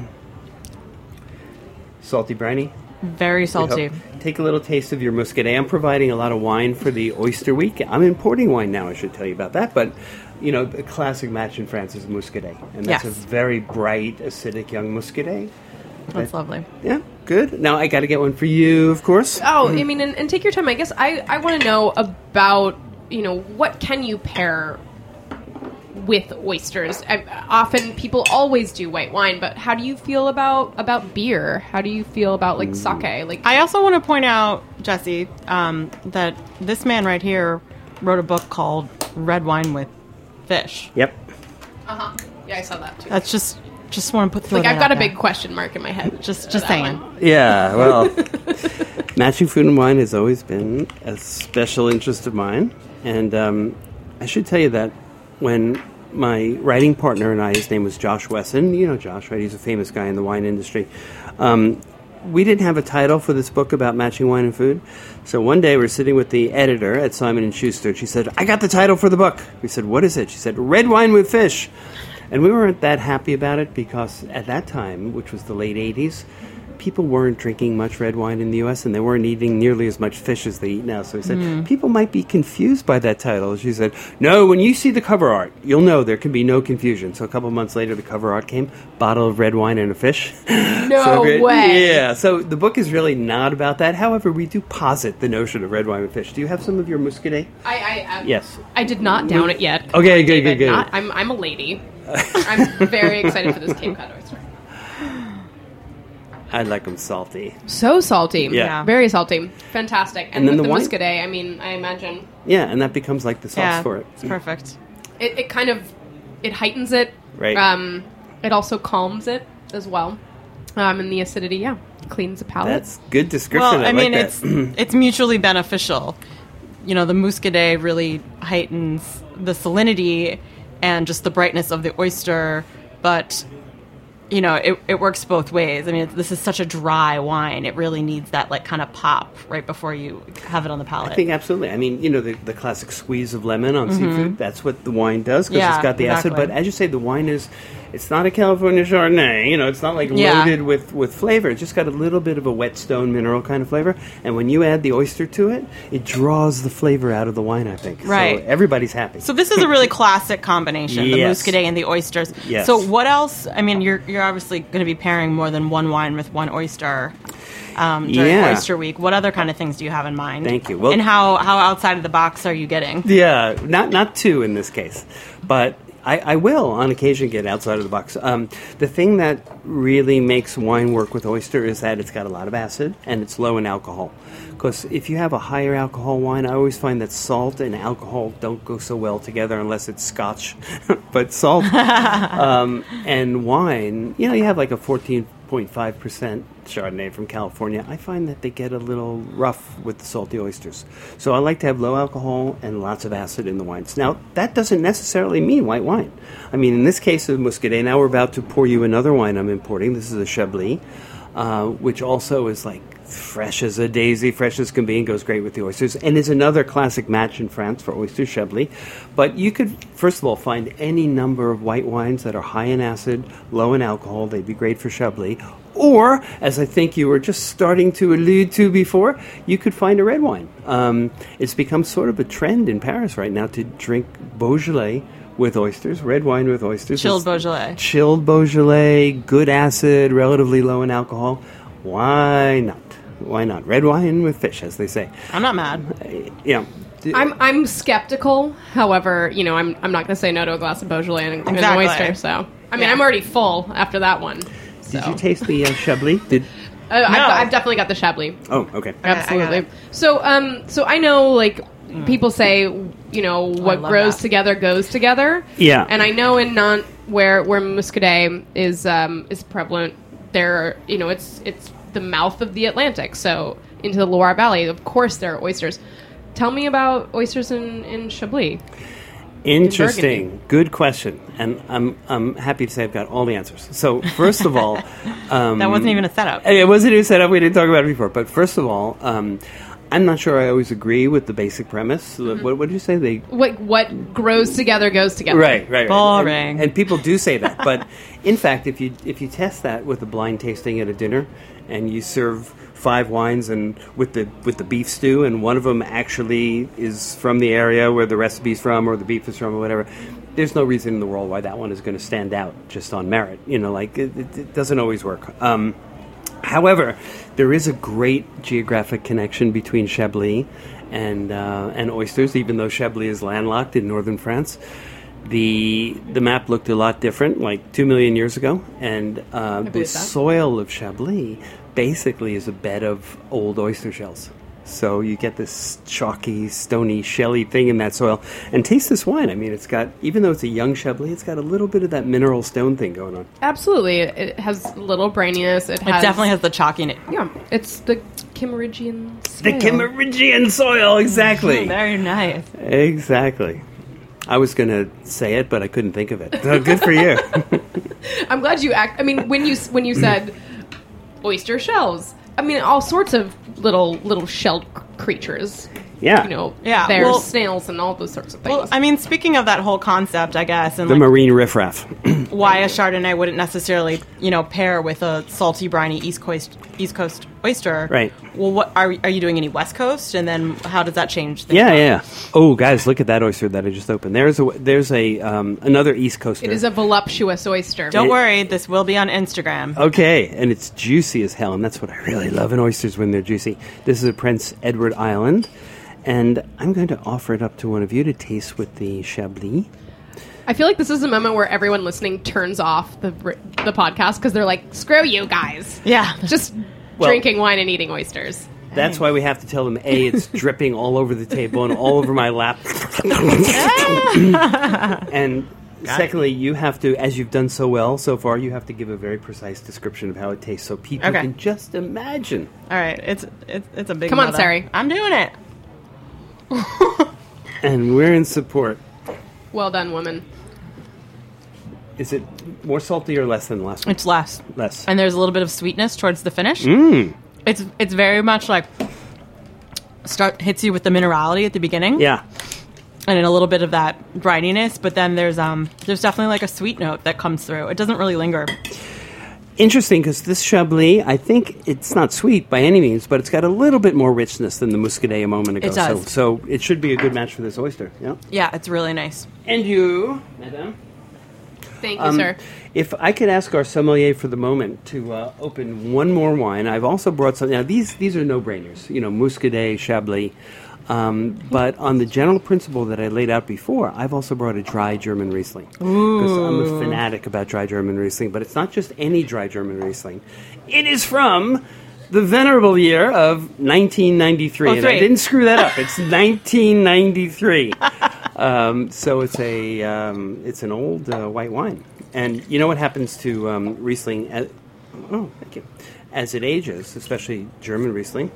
Speaker 5: Salty briny.
Speaker 4: Very
Speaker 5: We
Speaker 4: salty.
Speaker 5: hope. Take a little taste of your Muscadet. I'm providing a lot of wine for the Oyster Week. I'm importing wine now, I should tell you about that. But, you know, the classic match in France is Muscadet. And that's
Speaker 4: Yes.
Speaker 5: a very bright, acidic young Muscadet.
Speaker 4: That's
Speaker 5: That-
Speaker 4: lovely.
Speaker 5: Yeah, good. Now I got to get one for you, of course.
Speaker 3: Oh, I mean, and, and take your time. I guess I, I want to know about, you know, what can you pair with oysters? I, often people always do white wine, but how do you feel about about beer? How do you feel about like sake? Like
Speaker 4: I also want to point out, Jesse, um, that this man right here wrote a book called Red Wine with Fish.
Speaker 5: Yep.
Speaker 3: uh huh. Yeah, I saw that too.
Speaker 4: That's just just want to put throw
Speaker 3: like
Speaker 4: that
Speaker 3: I've got
Speaker 4: out
Speaker 3: a
Speaker 4: there.
Speaker 3: big question mark in my head.
Speaker 4: Just
Speaker 3: for
Speaker 4: just
Speaker 3: that
Speaker 4: saying.
Speaker 3: one.
Speaker 5: Yeah, well, matching food and wine has always been a special interest of mine. And um, I should tell you that when my writing partner and I, his name was Josh Wesson, you know Josh, right? He's a famous guy in the wine industry. Um, we didn't have a title for this book about matching wine and food. So one day we're sitting with the editor at Simon and Schuster, and she said, I got the title for the book. We said, what is it? She said, Red Wine with Fish. And we weren't that happy about it because at that time, which was the late eighties, people weren't drinking much red wine in the U S and they weren't eating nearly as much fish as they eat now. So we said,
Speaker 4: Mm.
Speaker 5: people might be confused by that title. She said, no, when you see the cover art, you'll know there can be no confusion. So a couple months later, the cover art came, bottle of red wine and a fish.
Speaker 3: No
Speaker 5: So great.
Speaker 3: way.
Speaker 5: Yeah, so the book is really not about that. However, we do posit the notion of red wine with fish. Do you have some of your Muscadet?
Speaker 3: I, I, I
Speaker 5: Yes.
Speaker 3: I did not down it yet.
Speaker 5: Okay, good,
Speaker 3: David,
Speaker 5: good, good.
Speaker 3: Not, I'm I'm a lady. I'm very excited for this Cape Cod oyster.
Speaker 5: I like them salty.
Speaker 3: So salty.
Speaker 5: Yeah.
Speaker 3: Very salty. Fantastic. And,
Speaker 5: And then
Speaker 3: with
Speaker 5: the
Speaker 3: the,
Speaker 5: wine-
Speaker 3: Muscadet, I mean, I imagine
Speaker 5: Yeah, and that becomes like the sauce
Speaker 4: Yeah,
Speaker 5: for it.
Speaker 4: it's perfect.
Speaker 3: it, it kind of it heightens it.
Speaker 5: Right.
Speaker 3: Um, it also calms it as well. Um, and the acidity, yeah, cleans the palate.
Speaker 5: That's good description.
Speaker 4: Well, I,
Speaker 5: I,
Speaker 4: mean,
Speaker 5: like
Speaker 4: it's
Speaker 5: that.
Speaker 4: it's mutually beneficial. You know, the Muscadet really heightens the salinity and just the brightness of the oyster, but you know, it, it works both ways. I mean, this is such a dry wine; it really needs that like kind of pop right before you have it on the palate.
Speaker 5: I think absolutely. I mean, you know, the, the classic squeeze of lemon on seafood, that's what the wine does because
Speaker 4: Yeah,
Speaker 5: it's got the acid.
Speaker 4: exactly.
Speaker 5: But as you say, the wine is, it's not a California Chardonnay. You know, it's not like
Speaker 4: Yeah.
Speaker 5: loaded with, with flavor. It's just got a little bit of a whetstone mineral kind of flavor. And when you add the oyster to it, it draws the flavor out of the wine, I think.
Speaker 4: Right.
Speaker 5: So everybody's happy.
Speaker 4: So this is a really classic combination,
Speaker 5: Yes.
Speaker 4: the Muscadet and the oysters.
Speaker 5: Yes.
Speaker 4: So what else? I mean, you're you're obviously going to be pairing more than one wine with one oyster um, during
Speaker 5: Yeah.
Speaker 4: Oyster Week. What other kind of things do you have in mind?
Speaker 5: Thank you. Well-
Speaker 4: and how, how outside of the box are you getting?
Speaker 5: Yeah, not not two in this case, but I, I will, on occasion, get outside of the box. Um, the thing that really makes wine work with oyster is that it's got a lot of acid and it's low in alcohol. Because if you have a higher alcohol wine, I always find that salt and alcohol don't go so well together unless it's Scotch. But salt um, and wine, you know, you have like a fourteen point five percent Chardonnay from California. I find that they get a little rough with the salty oysters. So I like to have low alcohol and lots of acid in the wines. Now, that doesn't necessarily mean white wine. I mean, in this case of Muscadet, now we're about to pour you another wine I'm importing. This is a Chablis, uh, which also is like fresh as a daisy, fresh as can be, and goes great with the oysters, and is another classic match in France for oyster Chablis. But you could, first of all, find any number of white wines that are high in acid, low in alcohol. They'd be great for Chablis. Or, as I think you were just starting to allude to before, you could find a red wine. Um, it's become sort of a trend in Paris right now to drink Beaujolais with oysters, red wine with oysters.
Speaker 4: Chilled
Speaker 5: It's
Speaker 4: Beaujolais.
Speaker 5: Chilled Beaujolais, good acid, relatively low in alcohol. Why not? Why not? Red wine with fish, as they say.
Speaker 4: I'm not mad.
Speaker 5: Uh, yeah.
Speaker 3: I'm I'm skeptical. However, you know, I'm I'm not going to say no to a glass of Beaujolais and, and
Speaker 4: Exactly.
Speaker 3: an oyster. So, I mean,
Speaker 4: Yeah.
Speaker 3: I'm already full after that one.
Speaker 5: Did
Speaker 3: So.
Speaker 5: you taste the uh, Chablis? Did
Speaker 3: Uh, I've,
Speaker 4: No.
Speaker 3: I've definitely got the Chablis.
Speaker 5: Oh, okay.
Speaker 3: Absolutely.
Speaker 4: I got
Speaker 3: So, um, so I know, like, people say, you know, what
Speaker 4: love
Speaker 3: grows
Speaker 4: that.
Speaker 3: together goes together.
Speaker 5: Yeah.
Speaker 3: And I know in Nantes, where where Muscadet is um, is prevalent, there, you know, it's it's the mouth of the Atlantic, so into the Loire Valley. Of course, there are oysters. Tell me about oysters in in Chablis.
Speaker 5: Interesting.
Speaker 3: Burgundy.
Speaker 5: Good question. And I'm I'm happy to say I've got all the answers. So, first of all... Um,
Speaker 4: That wasn't even a setup.
Speaker 5: It wasn't even set up. We didn't talk about it before. But first of all, um, I'm not sure I always agree with the basic premise.
Speaker 3: Mm-hmm.
Speaker 5: What, what did you say? They
Speaker 3: What what grows together goes together.
Speaker 5: Right, right, right.
Speaker 4: Boring.
Speaker 5: And, and people do say that, but in fact, if you if you test that with a blind tasting at a dinner, and you serve five wines and with the with the beef stew, and one of them actually is from the area where the recipe's from, or the beef is from, or whatever, there's no reason in the world why that one is going to stand out just on merit. You know, like it, it, it doesn't always work. Um, However, there is a great geographic connection between Chablis and uh, and oysters, even though Chablis is landlocked in northern France. The the map looked a lot different, like two million years ago, and uh, the
Speaker 3: believe that.
Speaker 5: soil of Chablis basically is a bed of old oyster shells. So you get this chalky, stony, shelly thing in that soil. And taste this wine. I mean, it's got, even though it's a young Chablis, it's got a little bit of that mineral stone thing going on.
Speaker 3: Absolutely. It, it has a little braininess. It,
Speaker 4: It
Speaker 3: has,
Speaker 4: definitely has the chalkiness.
Speaker 3: Yeah, it's the Kimmeridgian
Speaker 5: The
Speaker 3: soil.
Speaker 5: Kimmeridgian soil, exactly.
Speaker 4: Very nice.
Speaker 5: Exactly. I was going to say it, but I couldn't think of it. So good for you.
Speaker 3: I'm glad you act. I mean, when you when you said oyster shells, I mean all sorts of little little shelled c- creatures.
Speaker 5: Yeah.
Speaker 3: You know,
Speaker 4: Yeah,
Speaker 3: there's
Speaker 4: well-
Speaker 3: snails and all those sorts of things.
Speaker 4: Well, I mean, speaking of that whole concept, I guess, and
Speaker 5: The
Speaker 4: like
Speaker 5: marine riffraff.
Speaker 4: why a Chardonnay wouldn't necessarily, you know, pair with a salty, briny East Coast East Coast oyster.
Speaker 5: Right.
Speaker 4: Well, what are are you doing any West Coast, and then how does that change things?
Speaker 5: Yeah,
Speaker 4: up?
Speaker 5: yeah. Oh, guys, look at that oyster that I just opened. There's a there's a um, another East Coaster.
Speaker 3: it is a voluptuous oyster.
Speaker 4: Don't
Speaker 5: It-
Speaker 4: worry, this will be on Instagram.
Speaker 5: Okay, and it's juicy as hell, and that's what I really love in oysters when they're juicy. This is a Prince Edward Island, and I'm going to offer it up to one of you to taste with the Chablis.
Speaker 3: I feel like this is a moment where everyone listening turns off the the podcast because they're like, "Screw you guys!"
Speaker 4: Yeah.
Speaker 3: Just
Speaker 5: Well-
Speaker 3: drinking wine and eating oysters.
Speaker 5: That's why we have to tell them, A, it's dripping all over the table and all over my lap. And secondly, you have to, as you've done so well so far, you have to give a very precise description of how it tastes so people
Speaker 4: Okay.
Speaker 5: can just imagine.
Speaker 4: All right, it's it's it's a big.
Speaker 3: Come on,
Speaker 4: mother.
Speaker 3: Sari.
Speaker 4: I'm doing it.
Speaker 5: And we're in support.
Speaker 3: Well done, woman.
Speaker 5: Is it more salty or less than the last one?
Speaker 4: It's less,
Speaker 5: Less.
Speaker 4: and there's a little bit of sweetness towards the finish.
Speaker 5: Mm.
Speaker 4: It's it's very much like start hits you with the minerality at the beginning.
Speaker 5: Yeah.
Speaker 4: And then a little bit of that brininess, but then there's um there's definitely like a sweet note that comes through. It doesn't really linger.
Speaker 5: Interesting, because this Chablis, I think it's not sweet by any means, but it's got a little bit more richness than the Muscadet a moment ago.
Speaker 4: It does.
Speaker 5: So, so it should be a good match for this oyster. Yeah.
Speaker 4: Yeah, it's really nice.
Speaker 5: And you, madame?
Speaker 3: Thank you,
Speaker 5: Um,
Speaker 3: sir.
Speaker 5: If I could ask our sommelier for the moment to uh, open one more wine, I've also brought some. Now these these are no brainers. You know, Muscadet, Chablis. Um, but on the general principle that I laid out before, I've also brought a dry German Riesling. Because I'm a fanatic about dry German Riesling. But it's not just any dry German Riesling. It is from the venerable year of nineteen ninety-three.
Speaker 4: Oh,
Speaker 5: and I didn't screw that up. It's nineteen ninety-three. um, so it's a um, it's an old uh, white wine. And you know what happens to um, Riesling? As, oh, thank you. As it ages, especially German Riesling.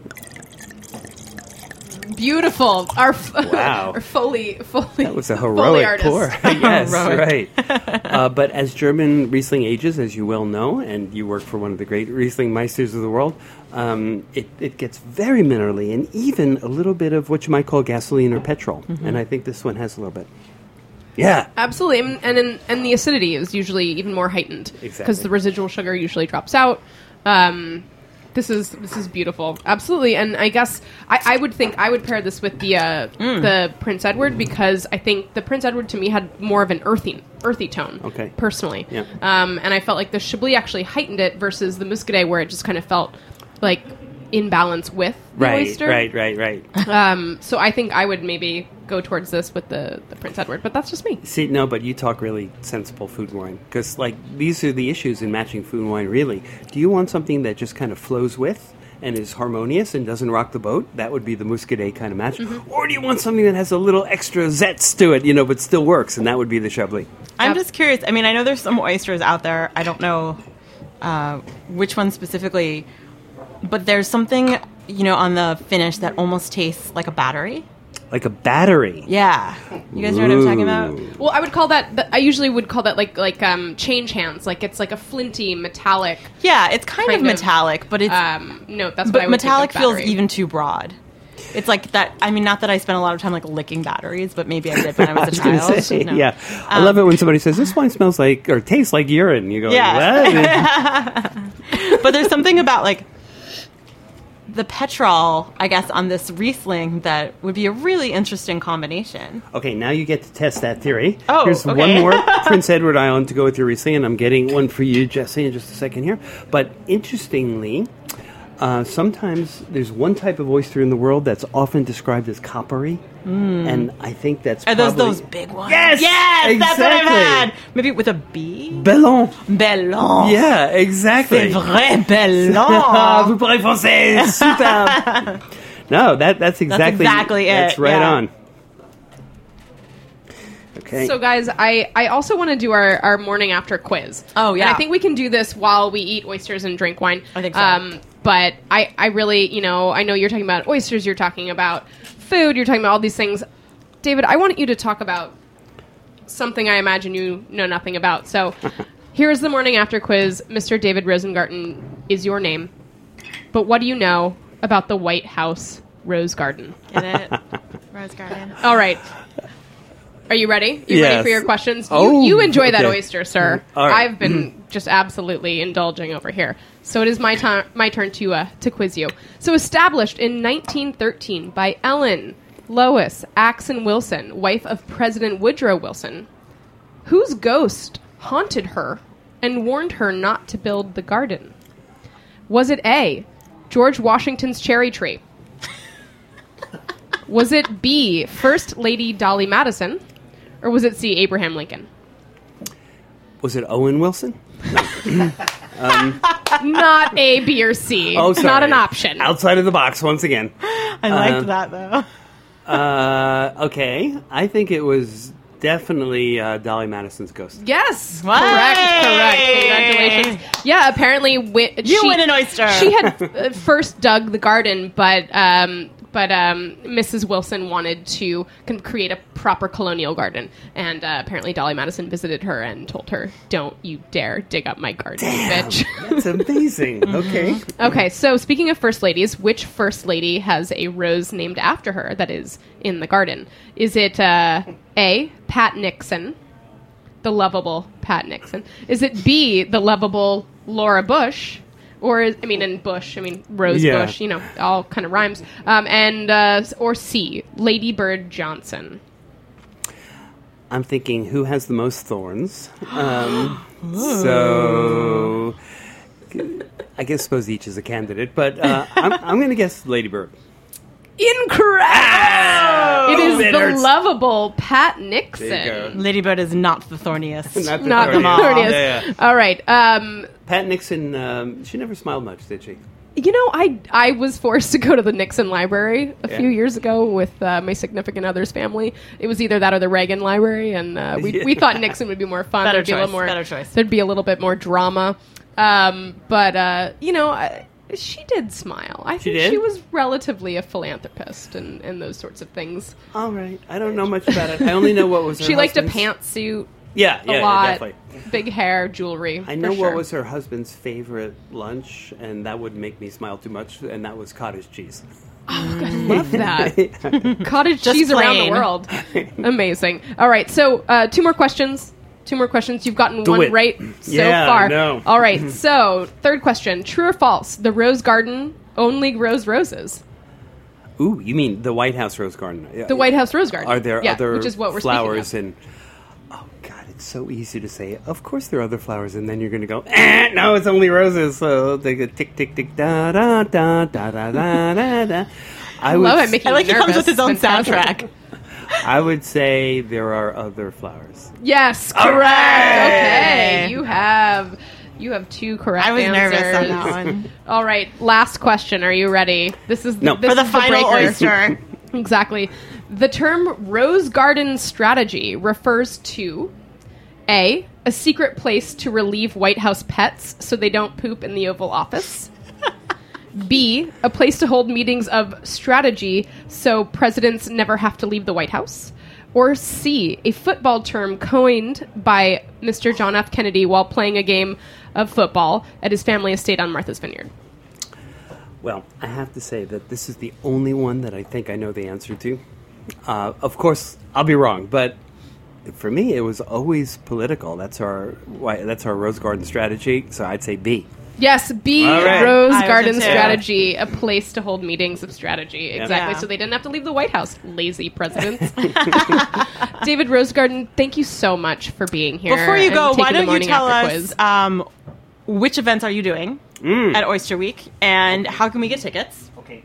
Speaker 3: Beautiful. Our f-
Speaker 5: Wow.
Speaker 3: our Foley, Foley.
Speaker 5: That was a
Speaker 3: Foley
Speaker 5: heroic
Speaker 3: artist.
Speaker 5: pour. Yes,
Speaker 4: Heroic.
Speaker 5: right. Uh, but as German Riesling ages, as you well know, and you work for one of the great Riesling Meisters of the world, um, it, it gets very minerally and even a little bit of what you might call gasoline or petrol.
Speaker 3: Mm-hmm.
Speaker 5: And I think this one has a little bit. Yeah.
Speaker 3: Absolutely, and and, in, and the acidity is usually even more heightened because
Speaker 5: Exactly.
Speaker 3: the residual sugar usually drops out. Um, this is this is beautiful, absolutely, and I guess I, I would think I would pair this with the uh, the Prince Edward because I think the Prince Edward to me had more of an earthy earthy tone.
Speaker 5: Okay.
Speaker 3: Personally,
Speaker 5: Yeah.
Speaker 3: um, and I felt like the Chablis actually heightened it versus the Muscadet where it just kind of felt like in balance with the
Speaker 5: Right,
Speaker 3: oyster.
Speaker 5: right, right, right.
Speaker 3: Um, so I think I would maybe go towards this with the, the Prince Edward, but that's just me.
Speaker 5: See, no, but you talk really sensible food and wine. Because, like, these are the issues in matching food and wine, really. Do you want something that just kind of flows with and is harmonious and doesn't rock the boat? That would be the Muscadet kind of match.
Speaker 3: Mm-hmm.
Speaker 5: Or do you want something that has a little extra zest to it, you know, but still works? And that would be the Chablis.
Speaker 4: I'm
Speaker 3: Yep.
Speaker 4: just curious. I mean, I know there's some oysters out there. I don't know uh, which one specifically, but there's something, you know, on the finish that almost tastes like a battery.
Speaker 5: Like a battery.
Speaker 4: Yeah. You guys know what I'm talking about?
Speaker 5: Ooh.
Speaker 3: Well, I would call that. th- I usually would call that like like um, change hands. Like it's like a flinty metallic.
Speaker 4: Yeah, it's kind,
Speaker 3: Kind
Speaker 4: of
Speaker 3: of,
Speaker 4: metallic, but it's
Speaker 3: Um, no, that's what I
Speaker 4: but
Speaker 3: would
Speaker 4: metallic
Speaker 3: think of
Speaker 4: feels
Speaker 3: battery.
Speaker 4: even too broad. It's like that. I mean, not that I spent a lot of time like licking batteries, but maybe I did when I was a
Speaker 5: I was gonna
Speaker 4: child.
Speaker 5: say,
Speaker 4: No.
Speaker 5: yeah. I love it when somebody says, this wine smells like, or tastes like urine. You go,
Speaker 4: Yeah.
Speaker 5: what?
Speaker 4: But there's something about like the petrol, I guess, on this Riesling that would be a really interesting combination.
Speaker 5: Okay, now you get to test that theory.
Speaker 4: Oh,
Speaker 5: Here's
Speaker 4: okay.
Speaker 5: one more Prince Edward Island to go with your Riesling, and I'm getting one for you, Jesse, in just a second here. But interestingly, uh, sometimes there's one type of oyster in the world that's often described as coppery, and I think that's
Speaker 4: Are those
Speaker 5: probably...
Speaker 4: those big ones?
Speaker 5: Yes!
Speaker 4: Yes! That's what I've
Speaker 5: exactly.
Speaker 4: had! Maybe with a B?
Speaker 5: Bellon.
Speaker 4: Bellon!
Speaker 5: Yeah, exactly.
Speaker 4: C'est vrai,
Speaker 5: Ah,
Speaker 4: Bellon!
Speaker 5: vous parlez français, super. No, that that's exactly
Speaker 4: exactly it,
Speaker 5: That's right
Speaker 4: yeah.
Speaker 5: on. Okay.
Speaker 3: So, guys, I, I also want to do our, our morning after quiz.
Speaker 4: Oh, yeah.
Speaker 3: And I think we can do this while we eat oysters and drink wine.
Speaker 4: I think so.
Speaker 3: Um, but I, I really, you know, I know you're talking about oysters, you're talking about food, you're talking about all these things. David, I want you to talk about something I imagine you know nothing about. So, here's the morning after quiz. Mister David Rosengarten is your name. But what do you know about the White House Rose Garden?
Speaker 4: Get it? Rose Garden.
Speaker 3: All right. Are you ready? You ready
Speaker 5: Yes.
Speaker 3: for your questions?
Speaker 5: Oh,
Speaker 3: you, you enjoy that
Speaker 5: okay.
Speaker 3: oyster, sir.
Speaker 5: All right.
Speaker 3: I've been just absolutely indulging over here. So it is my time, my turn to uh, to quiz you. So established in nineteen thirteen by Ellen Lois Axon Wilson, wife of President Woodrow Wilson, whose ghost haunted her and warned her not to build the garden? Was it A, George Washington's cherry tree? Was it B, First Lady Dolly Madison? Or was it C, Abraham Lincoln?
Speaker 5: Was it Owen Wilson?
Speaker 3: Not A, B, or C.
Speaker 5: Oh, sorry.
Speaker 3: Not an option.
Speaker 5: Outside of the box once again.
Speaker 4: I liked that, though.
Speaker 5: Uh, okay, I think it was definitely uh, Dolly Madison's ghost.
Speaker 3: Yes,
Speaker 4: What?
Speaker 3: correct, correct. Congratulations. Yeah, apparently wi-
Speaker 4: You
Speaker 3: she,
Speaker 4: win an oyster.
Speaker 3: She had uh, first dug the garden, but um, but um, Missus Wilson wanted to con- create a proper colonial garden, and uh, apparently Dolly Madison visited her and told her, "Don't you dare dig up my garden,
Speaker 5: Damn,
Speaker 3: bitch."
Speaker 5: that's amazing. Okay.
Speaker 3: Okay, so speaking of first ladies, which first lady has a rose named after her that is in the garden? Is it uh, A, Pat Nixon, the lovable Pat Nixon? Is it B, the lovable Laura Bush? Or, is, I mean, in Bush, I mean, Rose
Speaker 5: Yeah.
Speaker 3: Bush, you know, all kind of rhymes. Um, and, uh, or C, Lady Bird Johnson.
Speaker 5: I'm thinking, who has the most thorns? Um, so, I guess suppose each is a candidate, but uh, I'm, I'm going to guess Lady Bird.
Speaker 3: Incorrect.
Speaker 5: Ah,
Speaker 3: it is
Speaker 5: it
Speaker 3: the
Speaker 5: hurts.
Speaker 3: lovable Pat
Speaker 5: There you
Speaker 3: Nixon.
Speaker 4: Ladybird is not the thorniest.
Speaker 5: Not the
Speaker 3: Not the
Speaker 5: thorniest.
Speaker 3: thorniest.
Speaker 5: Yeah, yeah.
Speaker 3: All right. Um,
Speaker 5: Pat Nixon, um, she never smiled much, did she?
Speaker 3: You know, I I was forced to go to the Nixon Library a
Speaker 5: Yeah.
Speaker 3: few years ago with uh, my significant other's family. It was either that or the Reagan Library, and uh, we we thought Nixon would be more fun.
Speaker 4: Better
Speaker 3: There'd be a little
Speaker 4: choice,
Speaker 3: more,
Speaker 4: better choice.
Speaker 3: There'd be a little bit more drama, um, but uh, you know, I, she did smile. I think
Speaker 5: did?
Speaker 3: she was relatively a philanthropist and, and those sorts of things.
Speaker 5: All right. I don't know much about it. I only know what was her
Speaker 3: She liked a
Speaker 5: husband's-
Speaker 3: pantsuit.
Speaker 5: Yeah,
Speaker 3: a
Speaker 5: yeah,
Speaker 3: lot,
Speaker 5: yeah, definitely.
Speaker 3: big hair, jewelry.
Speaker 5: I know
Speaker 3: for sure.
Speaker 5: what was her husband's favorite lunch, and that wouldn't make me smile too much, and that was cottage cheese.
Speaker 3: Oh, God, I love that. Cottage
Speaker 4: Just
Speaker 3: cheese around the
Speaker 4: plain.
Speaker 3: world. Amazing. All right, so uh, two more questions. Two more questions. You've gotten
Speaker 5: Do
Speaker 3: one
Speaker 5: it.
Speaker 3: right so
Speaker 5: Yeah,
Speaker 3: far.
Speaker 5: I know.
Speaker 3: All right, so third question. True or false? The rose garden only grows roses.
Speaker 5: Ooh, you mean the White House rose garden? Yeah.
Speaker 3: The White House rose garden.
Speaker 5: Are there
Speaker 3: Yeah,
Speaker 5: other
Speaker 3: which is what we're
Speaker 5: flowers
Speaker 3: speaking
Speaker 5: and? Oh God, it's so easy to say. Of course, there are other flowers, and then you're going to go, eh, no, it's only roses. So they go tick, tick, tick, da, da, da, da, da, da, da, da. I
Speaker 3: I love
Speaker 5: would
Speaker 3: it. Making
Speaker 4: I like
Speaker 3: you
Speaker 4: he comes
Speaker 3: nervous.
Speaker 4: with his own
Speaker 3: Fantastic.
Speaker 4: soundtrack.
Speaker 5: I would say there are other flowers.
Speaker 3: Yes, correct. Okay, you have you have two correct
Speaker 4: I was
Speaker 3: answers.
Speaker 4: nervous on that one.
Speaker 3: All right, last question. Are you ready? This is
Speaker 5: No.
Speaker 3: this
Speaker 4: For the
Speaker 3: is
Speaker 4: final
Speaker 3: breaker.
Speaker 4: oyster.
Speaker 3: Exactly. The term rose garden strategy refers to A, a secret place to relieve White House pets so they don't poop in the Oval Office. B, a place to hold meetings of strategy so presidents never have to leave the White House. Or C, a football term coined by Mister John F. Kennedy while playing a game of football at his family estate on Martha's Vineyard.
Speaker 5: Well, I have to say that this is the only one that I think I know the answer to. Uh, of course, I'll be wrong, but for me, it was always political. That's our why, that's our Rose Garden strategy. So I'd say B.
Speaker 3: Yes, B,
Speaker 5: All right.
Speaker 3: Rose
Speaker 4: I was
Speaker 3: Garden
Speaker 4: too.
Speaker 3: strategy, a place to hold meetings of strategy. Exactly.
Speaker 4: Yeah.
Speaker 3: So they didn't have to leave the White House, lazy presidents. David Rose Garden, thank you so much for being here.
Speaker 4: Before you
Speaker 3: and
Speaker 4: go,
Speaker 3: taking
Speaker 4: why
Speaker 3: the
Speaker 4: don't you
Speaker 3: morning
Speaker 4: tell
Speaker 3: after
Speaker 4: us
Speaker 3: quiz.
Speaker 4: um, which events are you doing
Speaker 5: Mm.
Speaker 4: at Oyster Week, and how can we get tickets?
Speaker 5: Okay.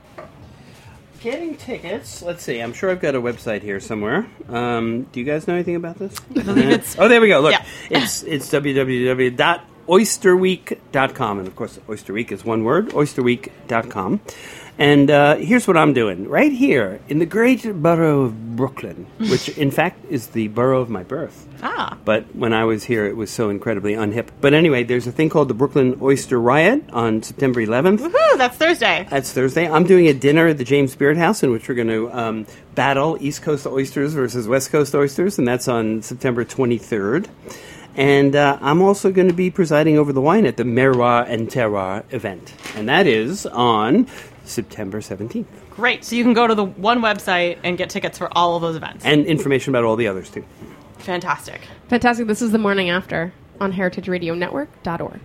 Speaker 5: Getting tickets. Let's see. I'm sure I've got a website here somewhere. Um, do you guys know anything about this?
Speaker 4: it's-
Speaker 5: oh, there we go. Look,
Speaker 4: Yeah.
Speaker 5: it's it's w w w dot oyster week dot com, and of course, Oyster Week is one word. oyster week dot com. And uh, here's what I'm doing right here in the great borough of Brooklyn, which in fact is the borough of my birth.
Speaker 4: Ah.
Speaker 5: But when I was here, it was so incredibly unhip. But anyway, there's a thing called the Brooklyn Oyster Riot on September eleventh.
Speaker 4: Woohoo, that's Thursday.
Speaker 5: That's Thursday. I'm doing a dinner at the James Beard House in which we're going to um, battle East Coast oysters versus West Coast oysters, and that's on September twenty-third. And uh, I'm also going to be presiding over the wine at the Merwa and Terroir event, and that is on September seventeenth.
Speaker 4: Great. So you can go to the one website and get tickets for all of those events.
Speaker 5: And information about all the others, too.
Speaker 4: Fantastic.
Speaker 3: Fantastic. This is the morning after on heritage radio network dot org.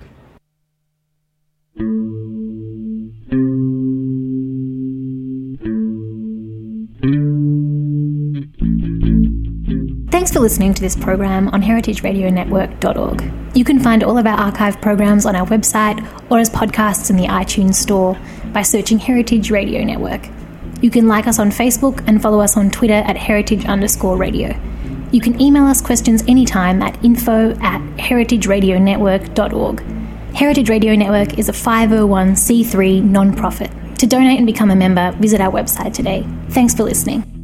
Speaker 12: Thanks for listening to this program on heritage radio network dot org. You can find all of our archive programs on our website or as podcasts in the iTunes store by searching Heritage Radio Network. You can like us on Facebook and follow us on Twitter at heritage underscore radio. You can email us questions anytime at info at heritage radio network dot org. Heritage Radio Network is a five oh one c three non-profit. To donate and become a member, visit our website today. Thanks for listening.